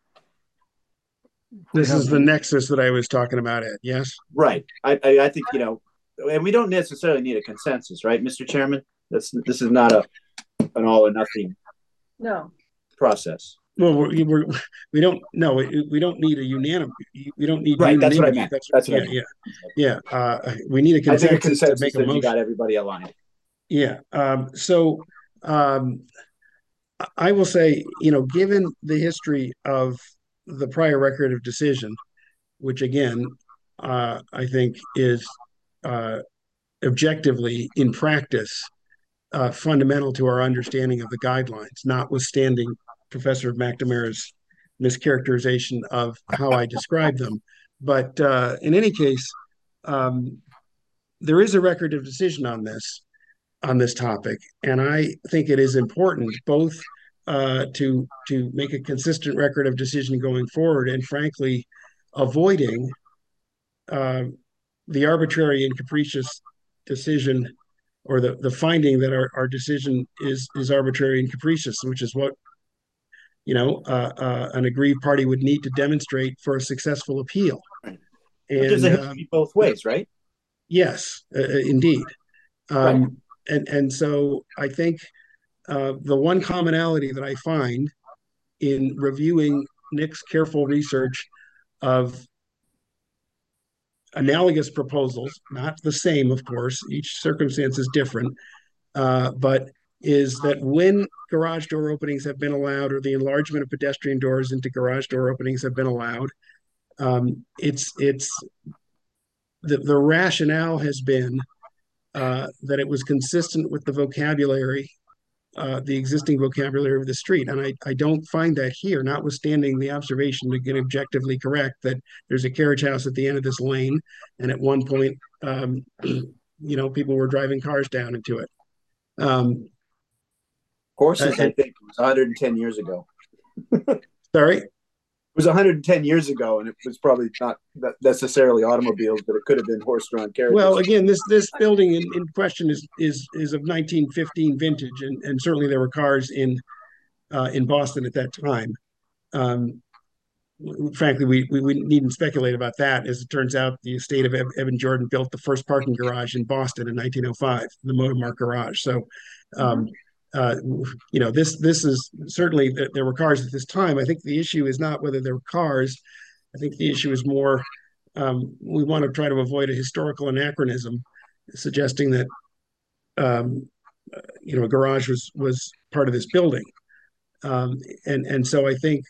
This is the nexus that I was talking about, Ed. Yes? Right. I, I, I think, you know, and we don't necessarily need a consensus, right, Mister Chairman? That's, this is not a an all or nothing no. process. Well, we're, we're, we don't, no, we, we don't need a unanimous, we don't need right. Unanimity. That's what I meant. That's, that's what yeah, I meant. Yeah. Yeah. Uh, we need a consensus, I think a consensus to make a motion. You got everybody aligned. Yeah. Um, so um, I will say, you know, given the history of the prior record of decision, which again, uh, I think is uh, objectively in practice uh, fundamental to our understanding of the guidelines, notwithstanding Professor McNamara's mischaracterization of how I describe them. But uh, in any case, um, there is a record of decision on this, on this topic, and I think it is important both uh, to to make a consistent record of decision going forward, and frankly, avoiding uh, the arbitrary and capricious decision or the, the finding that our, our decision is is arbitrary and capricious, which is what you know uh, uh, an aggrieved party would need to demonstrate for a successful appeal. Right. And but there's a history um, both ways, right? Yes, uh, indeed. Um, right. And and so I think uh, the one commonality that I find in reviewing Nick's careful research of analogous proposals, not the same, of course, each circumstance is different, uh, but is that when garage door openings have been allowed or the enlargement of pedestrian doors into garage door openings have been allowed, um, it's it's the, the rationale has been uh, that it was consistent with the vocabulary, uh, the existing vocabulary of the street. And I, I don't find that here, notwithstanding the observation to get objectively correct that there's a carriage house at the end of this lane. And at one point, um, you know, people were driving cars down into it. Um, Horses, uh, I think, was one hundred ten years ago. Sorry? It was one hundred ten years ago, and it was probably not necessarily automobiles, but it could have been horse-drawn carriages. Well, again, this this building in, in question is is is of nineteen fifteen vintage, and, and certainly there were cars in uh, in Boston at that time. Um, frankly, we, we we needn't speculate about that. As it turns out, the estate of Evan Jordan built the first parking garage in Boston in nineteen oh five, the Motormark Garage. So, um, mm-hmm. uh, you know, this this is certainly there were cars at this time. I think the issue is not whether there were cars. I think the issue is more um, we want to try to avoid a historical anachronism, suggesting that um, you know a garage was was part of this building, um, and and so I think.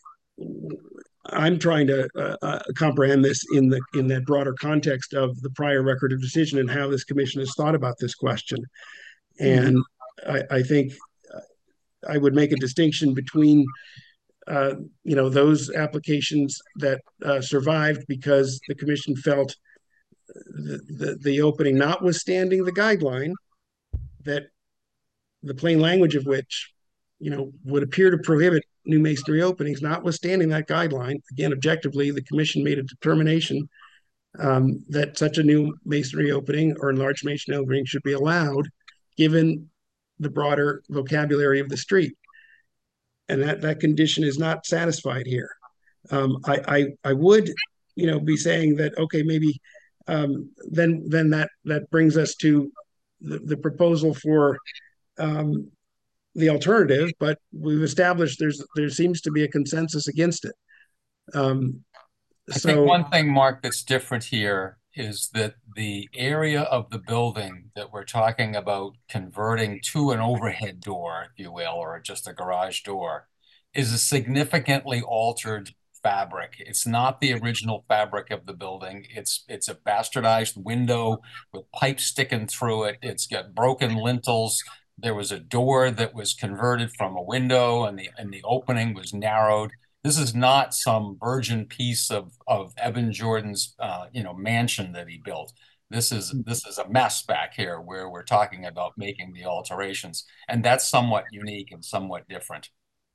I'm trying to uh, uh, comprehend this in the in that broader context of the prior record of decision and how this commission has thought about this question. And mm-hmm. I, I think I would make a distinction between uh, you know, those applications that uh, survived because the commission felt the, the, the opening, notwithstanding the guideline, that the plain language of which, you know, would appear to prohibit new masonry openings, notwithstanding that guideline, again, objectively, the commission made a determination um, that such a new masonry opening or enlarged masonry opening should be allowed, given the broader vocabulary of the street. And that, that condition is not satisfied here. Um, I, I, I would, you know, be saying that, okay, maybe um, then, then that, that brings us to the, the proposal for um, the alternative, but we've established there's, there seems to be a consensus against it. Um, I so, think one thing, Mark, that's different here is that the area of the building that we're talking about converting to an overhead door, if you will, or just a garage door, is a significantly altered fabric. It's not the original fabric of the building. It's it's a bastardized window with pipes sticking through it. It's got broken lintels. There was a door that was converted from a window, and the and the opening was narrowed. This is not some virgin piece of of Evan Jordan's uh, you know mansion that he built. This is this is a mess back here where we're talking about making the alterations, and that's somewhat unique and somewhat different.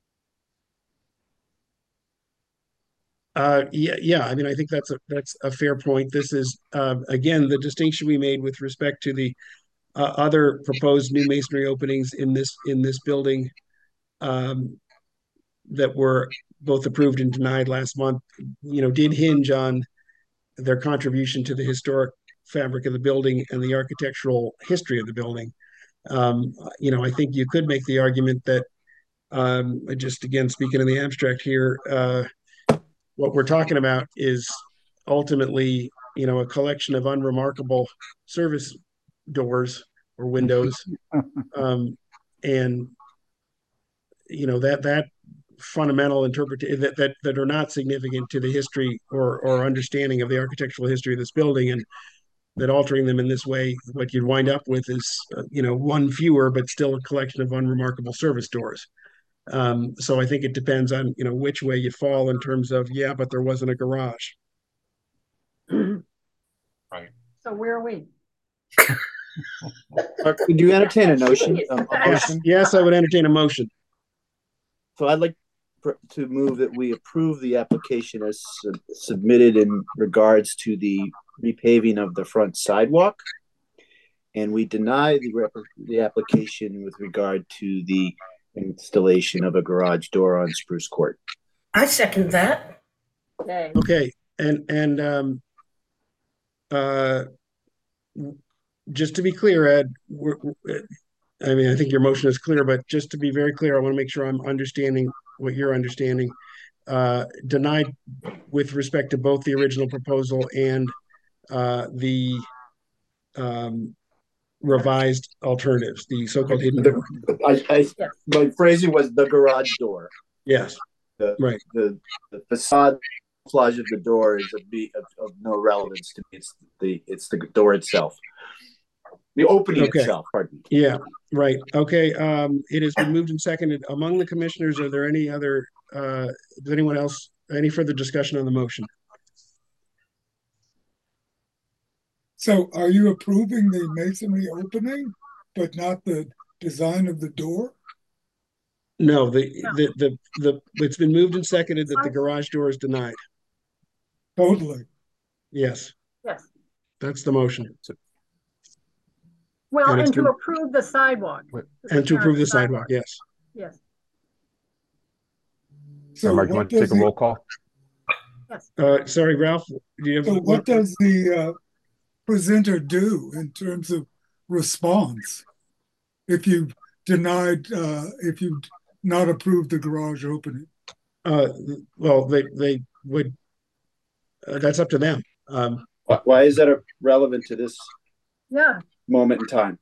Uh, yeah, yeah. I mean, I think that's a that's a fair point. This is uh, again the distinction we made with respect to the uh, other proposed new masonry openings in this in this building um, that were both approved and denied last month. You know, did hinge on their contribution to the historic fabric of the building and the architectural history of the building. Um, you know, I think you could make the argument that um, just again speaking in the abstract here. Uh, What we're talking about is ultimately, you know, a collection of unremarkable service doors or windows, um, and you know that that fundamental interpretation that, that that are not significant to the history or or understanding of the architectural history of this building, and that altering them in this way, what you'd wind up with is, uh, you know, one fewer but still a collection of unremarkable service doors. Um, so I think it depends on, you know, which way you fall in terms of, yeah, but there wasn't a garage. Right. So where are we? Could you entertain a notion? A, a Yes, motion? yes, I would entertain a motion. So I'd like pr- to move that we approve the application as sub- submitted in regards to the repaving of the front sidewalk, and we deny the rep- the application with regard to the installation of a garage door on Spruce Court. I second that. Okay. Okay, and and um, uh, just to be clear, Ed, we're, I mean, I think your motion is clear, but just to be very clear, I want to make sure I'm understanding what you're understanding. Uh, denied with respect to both the original proposal and uh, the um, revised alternatives, the so-called hidden door. I, I, Yes. my phrasing was the garage door. Yes, The, right. the, the facade camouflage of the door is of, be, of, of no relevance to me. It's the it's the door itself, the opening Okay. itself. Pardon me. Yeah, right. Okay. Um, it has been moved and seconded. Among the commissioners, are there any other, uh, does anyone else, any further discussion on the motion? So are you approving the masonry opening, but not the design of the door? No, the, the, the, the, it's been moved and seconded that the garage door is denied. Totally. Yes, Yes. that's the motion. Well, And it's and to been- approve the sidewalk. And to approve the sidewalk, yes. Yes. So Mark, you what want to take does a the, roll call? Yes. Uh, sorry, Ralph, do you have? so what does the uh, presenter do in terms of response if you denied, uh, if you not approved the garage opening? Uh, well, they, they would, uh, that's up to them. Um, Why, why is that relevant to this Yeah. moment in time?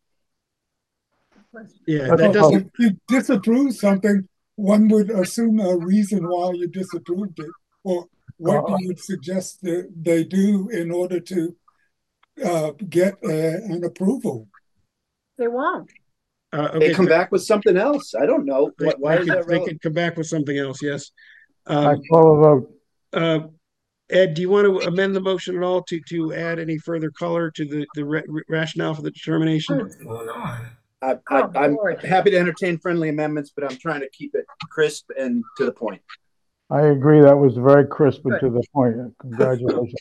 yeah, that doesn't, If you disapprove something, one would assume a reason why you disapproved it, or what you would suggest that they do in order to uh, get uh, an approval. They won't. Uh, They okay, come back with something else. I don't know. they, What, why they is could, that they relevant? could come back with something else, yes. I Um, call a vote. uh, Ed, do you want to amend the motion at all to, to add any further color to the, the ra- rationale for the determination? What's going on? I, I, Oh, I'm Lord. happy to entertain friendly amendments, but I'm trying to keep it crisp and to the point. I agree. That was very crisp and Good. to the point. Congratulations.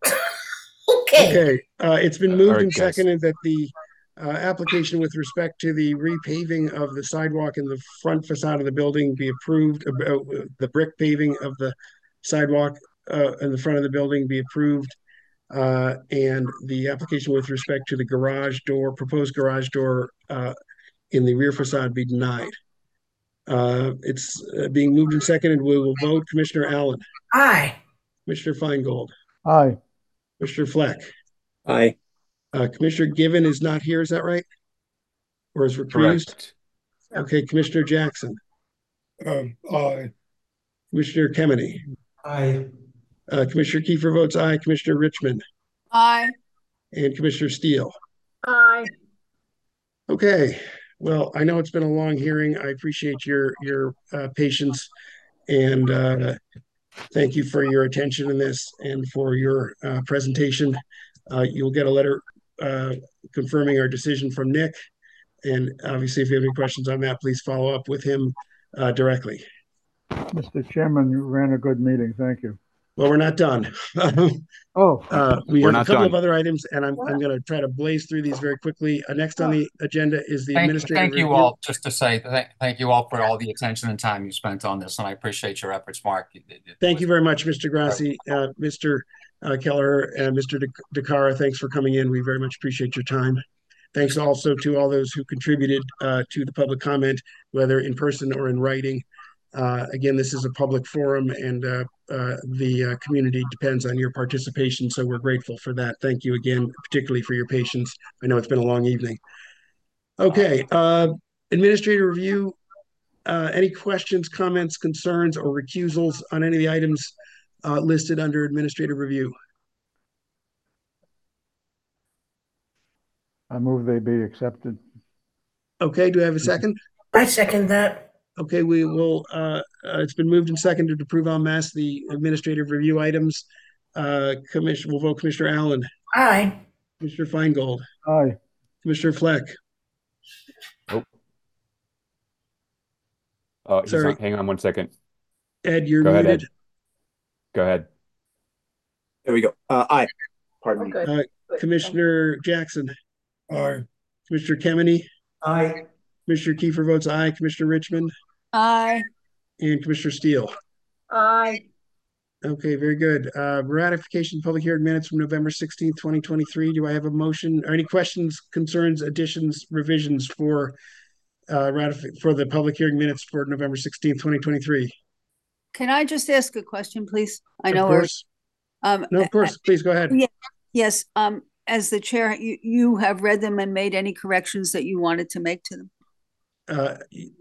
Okay. Okay, uh, it's been All moved right, and guys. seconded that the uh, application with respect to the repaving of the sidewalk in the front facade of the building be approved, about uh, the brick paving of the sidewalk uh, in the front of the building be approved, uh, and the application with respect to the garage door, proposed garage door uh, in the rear facade be denied. Uh, it's uh, being moved and seconded. We will vote. Commissioner Allen, Aye. Commissioner Feingold, Aye. Commissioner Fleck. Aye. Uh, Commissioner Given is not here, is that right? Or is recused? Correct. Okay, Commissioner Jackson, Um, aye. Commissioner Kemeny, Aye. uh, Commissioner Kiefer votes aye, Commissioner Richmond, Aye. and Commissioner Steele. Aye. Okay, well, I know it's been a long hearing. I appreciate your, your uh, patience, and uh, thank you for your attention in this and for your uh, presentation. Uh, You'll get a letter uh, confirming our decision from Nick. And obviously, if you have any questions on that, please follow up with him uh, directly. Mister Chairman, you ran a good meeting. Thank you. Well, we're not done. Oh, Uh, we We're have a not couple of done. other items, and I'm, I'm going to try to blaze through these very quickly. Uh, Next on the agenda is the Thank, administrative thank you review. all, just to say, thank, thank you all for all the attention and time you spent on this, and I appreciate your efforts, Mark. It- it- it Thank was- you very much, Mister Grassi, uh, Mister uh, Keller, and Mister De- DeCara. Thanks for coming in. We very much appreciate your time. Thanks also to all those who contributed uh, to the public comment, whether in person or in writing. Uh, again, this is a public forum, and uh, uh, the uh, community depends on your participation, so we're grateful for that. Thank you again, particularly for your patience. I know it's been a long evening. Okay, uh, administrative review. Uh, any questions, comments, concerns, or recusals on any of the items uh, listed under administrative review? I move they be accepted. Okay, do I have a second? I second that. Okay, we will, uh, uh, it's been moved and seconded to approve en masse the administrative review items. Uh, Commission, we'll vote Commissioner Allen, Aye. Commissioner Feingold, Aye. Commissioner Fleck. Oh. Uh, he's Sorry. on, hang on one second. Ed, you're Go ahead, muted. Ed. Go ahead. There we go. Uh, aye. Pardon me. Okay. Uh, Commissioner Jackson, Aye. Commissioner Kemeny, Aye. Commissioner Kiefer votes aye, Commissioner Richmond, Aye. and Commissioner Steele. Aye. Okay, very good. Uh, ratification of public hearing minutes from November sixteenth, twenty twenty-three. Do I have a motion or any questions, concerns, additions, revisions for uh, ratif- for the public hearing minutes for November sixteenth, twenty twenty-three? Can I just ask a question, please? I Of know we're, course. um, No, of course. Please go ahead. Yeah. yes, um, as the chair, you, you have read them and made any corrections that you wanted to make to them? Uh,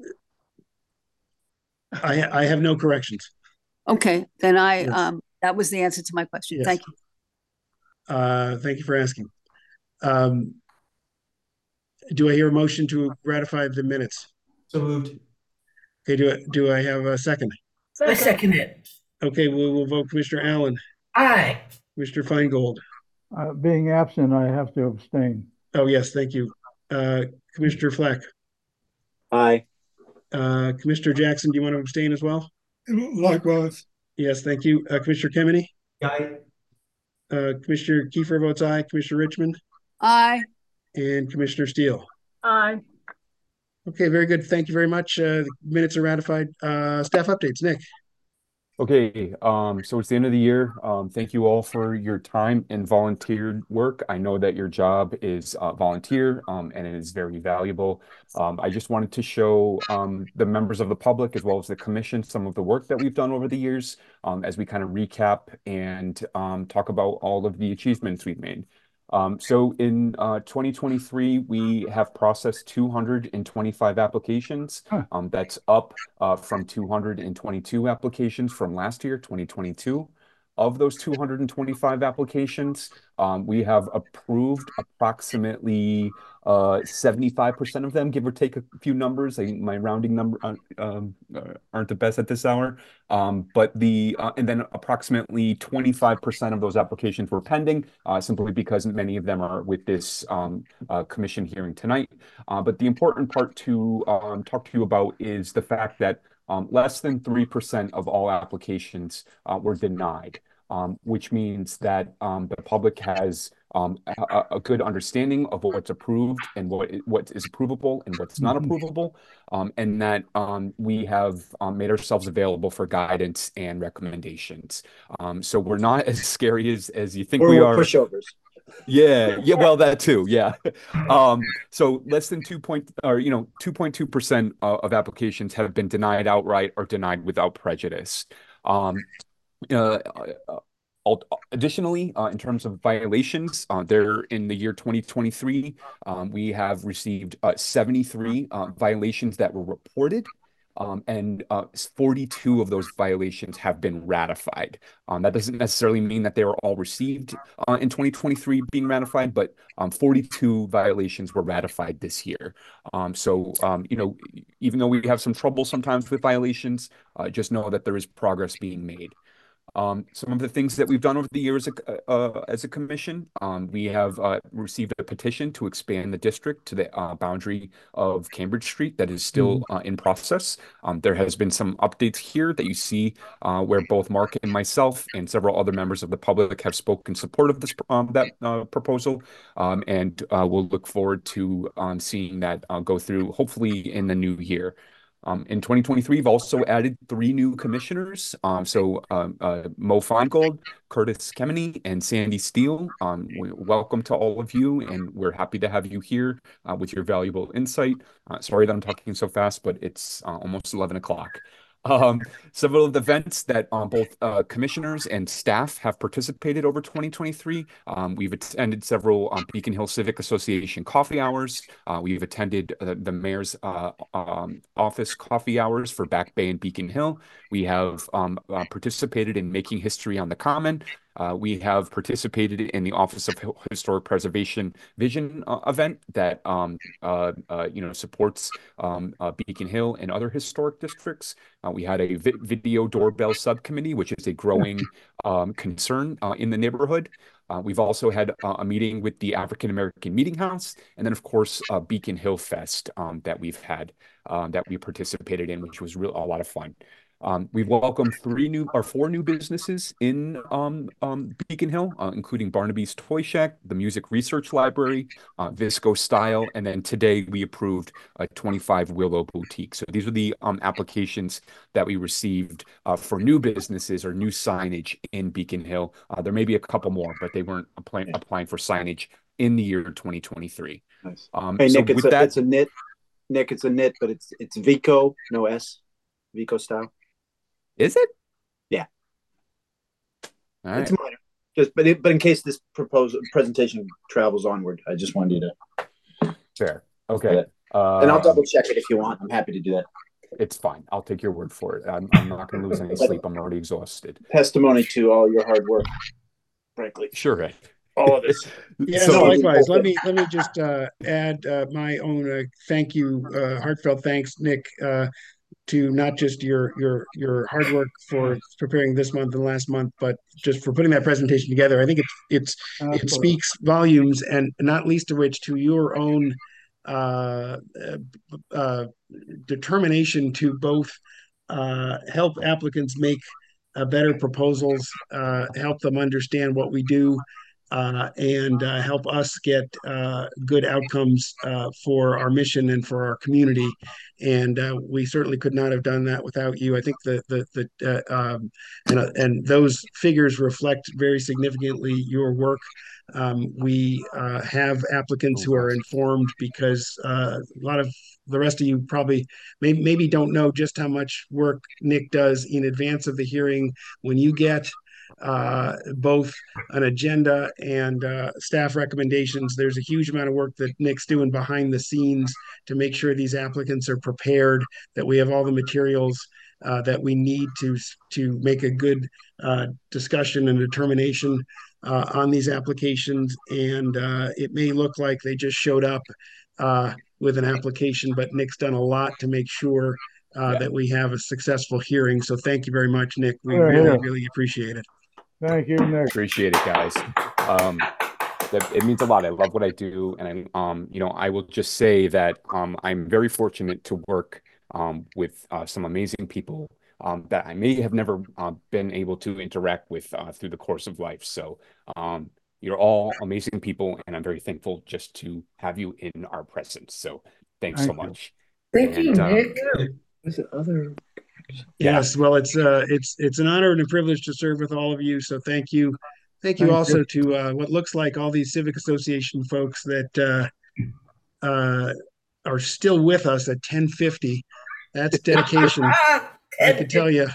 I I have no corrections. Okay, then I, Yes. um, that was the answer to my question. Yes. Thank you. Uh, thank you for asking. Um, do I hear a motion to ratify the minutes? So moved. Okay, do I, do I have a second? I Second. second it. Okay, we will vote Commissioner Allen, Aye. Commissioner Feingold. Uh, being absent, I have to abstain. Oh, yes, thank you. Uh, Commissioner Fleck, Aye. uh, Commissioner Jackson, do you want to abstain as well? Likewise. Yes, thank you. Uh, Commissioner Kemeny, Aye. uh, Commissioner Kiefer votes aye, Commissioner Richmond, Aye. and Commissioner Steele. Aye. Okay, very good. Thank you very much. Uh, the minutes are ratified. Uh, staff updates, Nick. Okay, um, so it's the end of the year. Um, thank you all for your time and volunteered work. I know that your job is uh, volunteer, um, and it is very valuable. Um, I just wanted to show um, the members of the public as well as the commission some of the work that we've done over the years um, as we kind of recap and um, talk about all of the achievements we've made. Um, so in uh, twenty twenty-three, we have processed two hundred twenty-five applications. Huh. Um, that's up uh, from two hundred twenty-two applications from last year, twenty twenty-two. of those two hundred twenty-five applications, um, we have approved approximately uh, seventy-five percent of them, give or take a few numbers. I, my rounding number uh, um, uh, aren't the best at this hour. Um, but the uh, and then approximately twenty-five percent of those applications were pending, uh, simply because many of them are with this um, uh, commission hearing tonight. Uh, but the important part to um, talk to you about is the fact that um, less than three percent of all applications uh, were denied, um, which means that um, the public has um, a, a good understanding of what's approved and what is, what is approvable and what's not approvable, um, and that um, we have um, made ourselves available for guidance and recommendations. Um, so we're not as scary as, as you think Or we we're are. pushovers. Yeah, yeah, well, that too, yeah. Um, so less than two point or you know two point two percent of applications have been denied outright or denied without prejudice. Um, uh, uh, Additionally, uh, in terms of violations, uh, there in the year twenty twenty-three, um, we have received uh, seventy-three uh, violations that were reported. Um, and uh, forty-two of those violations have been ratified. Um, that doesn't necessarily mean that they were all received uh, in twenty twenty-three being ratified, but um, forty-two violations were ratified this year. Um, so, um, you know, even though we have some trouble sometimes with violations, uh, just know that there is progress being made. Um, some of the things that we've done over the years uh, as a commission, um, we have uh, received a petition to expand the district to the uh, boundary of Cambridge Street that is still uh, in process. Um, there has been some updates here that you see uh, where both Mark and myself and several other members of the public have spoken in support of this um, that uh, proposal, um, and uh, we'll look forward to um, seeing that uh, go through hopefully in the new year. Um, in twenty twenty-three, we've also added three new commissioners. Um, so um, uh, Mo Feingold, Curtis Kemeny, and Sandy Steele. Um, we, welcome to all of you, and we're happy to have you here uh, with your valuable insight. Uh, sorry that I'm talking so fast, but it's uh, almost eleven o'clock. Um, several of the events that um, both uh, commissioners and staff have participated over twenty twenty-three. Um, we've attended several um, Beacon Hill Civic Association coffee hours. Uh, we've attended uh, the mayor's uh, um, office coffee hours for Back Bay and Beacon Hill. We have um, uh, participated in Making History on the Common. Uh, we have participated in the Office of Historic Preservation Vision uh, event that um, uh, uh, you know supports um, uh, Beacon Hill and other historic districts. Uh, we had a vi video doorbell subcommittee, which is a growing um, concern uh, in the neighborhood. Uh, we've also had uh, a meeting with the African American Meeting House, and then of course uh, Beacon Hill Fest um, that we've had uh, that we participated in, which was real, a lot of fun. Um, we've welcomed three new or four new businesses in um, um, Beacon Hill, uh, including Barnaby's Toy Shack, the Music Research Library, uh, Visco Style, and then today we approved a twenty-five Willow Boutique. So these are the um, applications that we received uh, for new businesses or new signage in Beacon Hill. Uh, there may be a couple more, but they weren't apply applying for signage in the year twenty twenty-three. Nice. Um, hey, so Nick, it's with a, that, it's a knit. Nick, it's a knit, but it's it's Vico, no S, Vico Style. Is it? Yeah. All right. It's minor. Just, but it, but in case this proposal presentation travels onward, I just wanted you to. Fair. Okay. Uh, and I'll Um, double check it if you want. I'm happy to do that. It's fine. I'll take your word for it. I'm, I'm not going to lose any sleep. I'm already exhausted. Testimony to all your hard work, frankly. Sure, Ed. All of this. Yeah, So- no, likewise. Let me let me just uh, add uh, my own uh, thank you, uh, heartfelt thanks, Nick, uh, to not just your your your hard work for preparing this month and last month, but just for putting that presentation together. I think it's it's it speaks volumes, and not least of which to your own uh, uh, determination to both uh, help applicants make uh, better proposals, uh, help them understand what we do, uh, and uh, help us get uh, good outcomes uh, for our mission and for our community. And uh, we certainly could not have done that without you. I think the the the uh, um, and uh, and those figures reflect very significantly your work. Um, we uh, have applicants who are informed because uh, a lot of the rest of you probably may, maybe don't know just how much work Nick does in advance of the hearing. When you get uh, both an agenda and uh, staff recommendations, there's a huge amount of work that Nick's doing behind the scenes to make sure these applicants are prepared, that we have all the materials uh, that we need to to make a good uh, discussion and determination uh, on these applications. And uh, it may look like they just showed up uh, with an application, but Nick's done a lot to make sure uh, Yeah. that we have a successful hearing. So thank you very much, Nick. We Sure, really, yeah. really appreciate it. Thank you, Nick. Appreciate it, guys. Um, that, it means a lot. I love what I do, and I, um, you know, I will just say that um, I'm very fortunate to work um, with uh, some amazing people um, that I may have never uh, been able to interact with uh, through the course of life. So um, you're all amazing people, and I'm very thankful just to have you in our presence. So thanks Thank so you. much. Thank you, And, um, Nick. There's other. Yeah. Yes, well, it's uh, it's it's an honor and a privilege to serve with all of you. So thank you, thank you Thank also you. to uh, what looks like all these civic association folks that uh, uh, are still with us at ten fifty. That's dedication. I can tell you.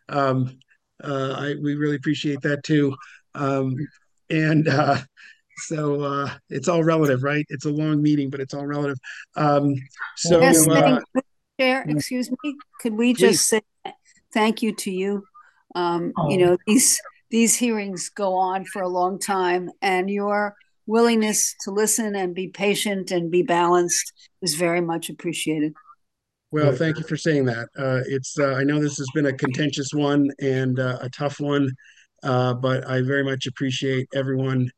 Um, uh, I we really appreciate that too. Um, and uh, so uh, it's all relative, right? It's a long meeting, but it's all relative. Um, so Yes, uh, thank, Chair, excuse me, could we please. just say thank you to you? Um, you Oh. know, these, these hearings go on for a long time, and your willingness to listen and be patient and be balanced is very much appreciated. Well, thank you for saying that. Uh, it's uh, I know this has been a contentious one and uh, a tough one, uh, but I very much appreciate everyone,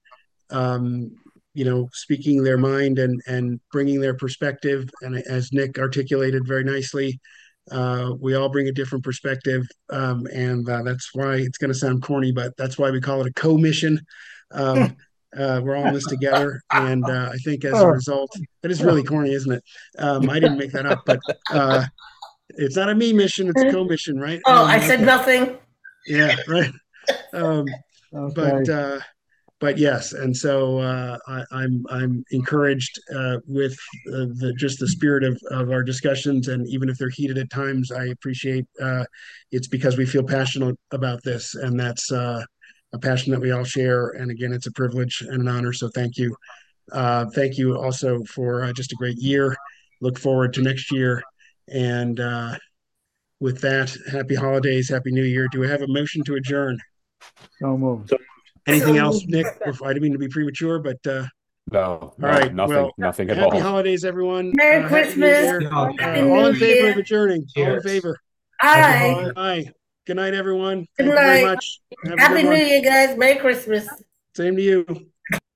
um, you know, speaking their mind and and bringing their perspective. And as Nick articulated very nicely, uh, we all bring a different perspective, um, and uh, that's why it's going to sound corny, but that's why we call it a co-mission. Um, uh, we're all in this together, and uh, I think as a result, that is really corny, isn't it? Um, I didn't make that up, but uh, it's not a me mission; it's a co-mission, right? Oh, Um, I said okay. nothing. Yeah, right. Um, Okay. but uh, but yes, and so uh, I, I'm I'm encouraged uh, with uh, the just the spirit of of our discussions, and even if they're heated at times, I appreciate uh, it's because we feel passionate about this, and that's uh, a passion that we all share. And again, it's a privilege and an honor. So thank you, uh, thank you also for uh, just a great year. Look forward to next year, and uh, with that, happy holidays, happy New Year. Do we have a motion to adjourn? So moved. Anything else, Nick? Before, I didn't mean to be premature, but uh, No, all no, right. nothing, Well, nothing at happy all. holidays, everyone. Merry Uh, happy New Christmas. Year. Yeah. Happy Uh, New all in favor Year. of adjourning. All in Cheers. favor. Aye. Aye. Good night, everyone. Good Thank you very night. much. Have a Happy good New one. Year, guys. Merry Christmas. Same to you.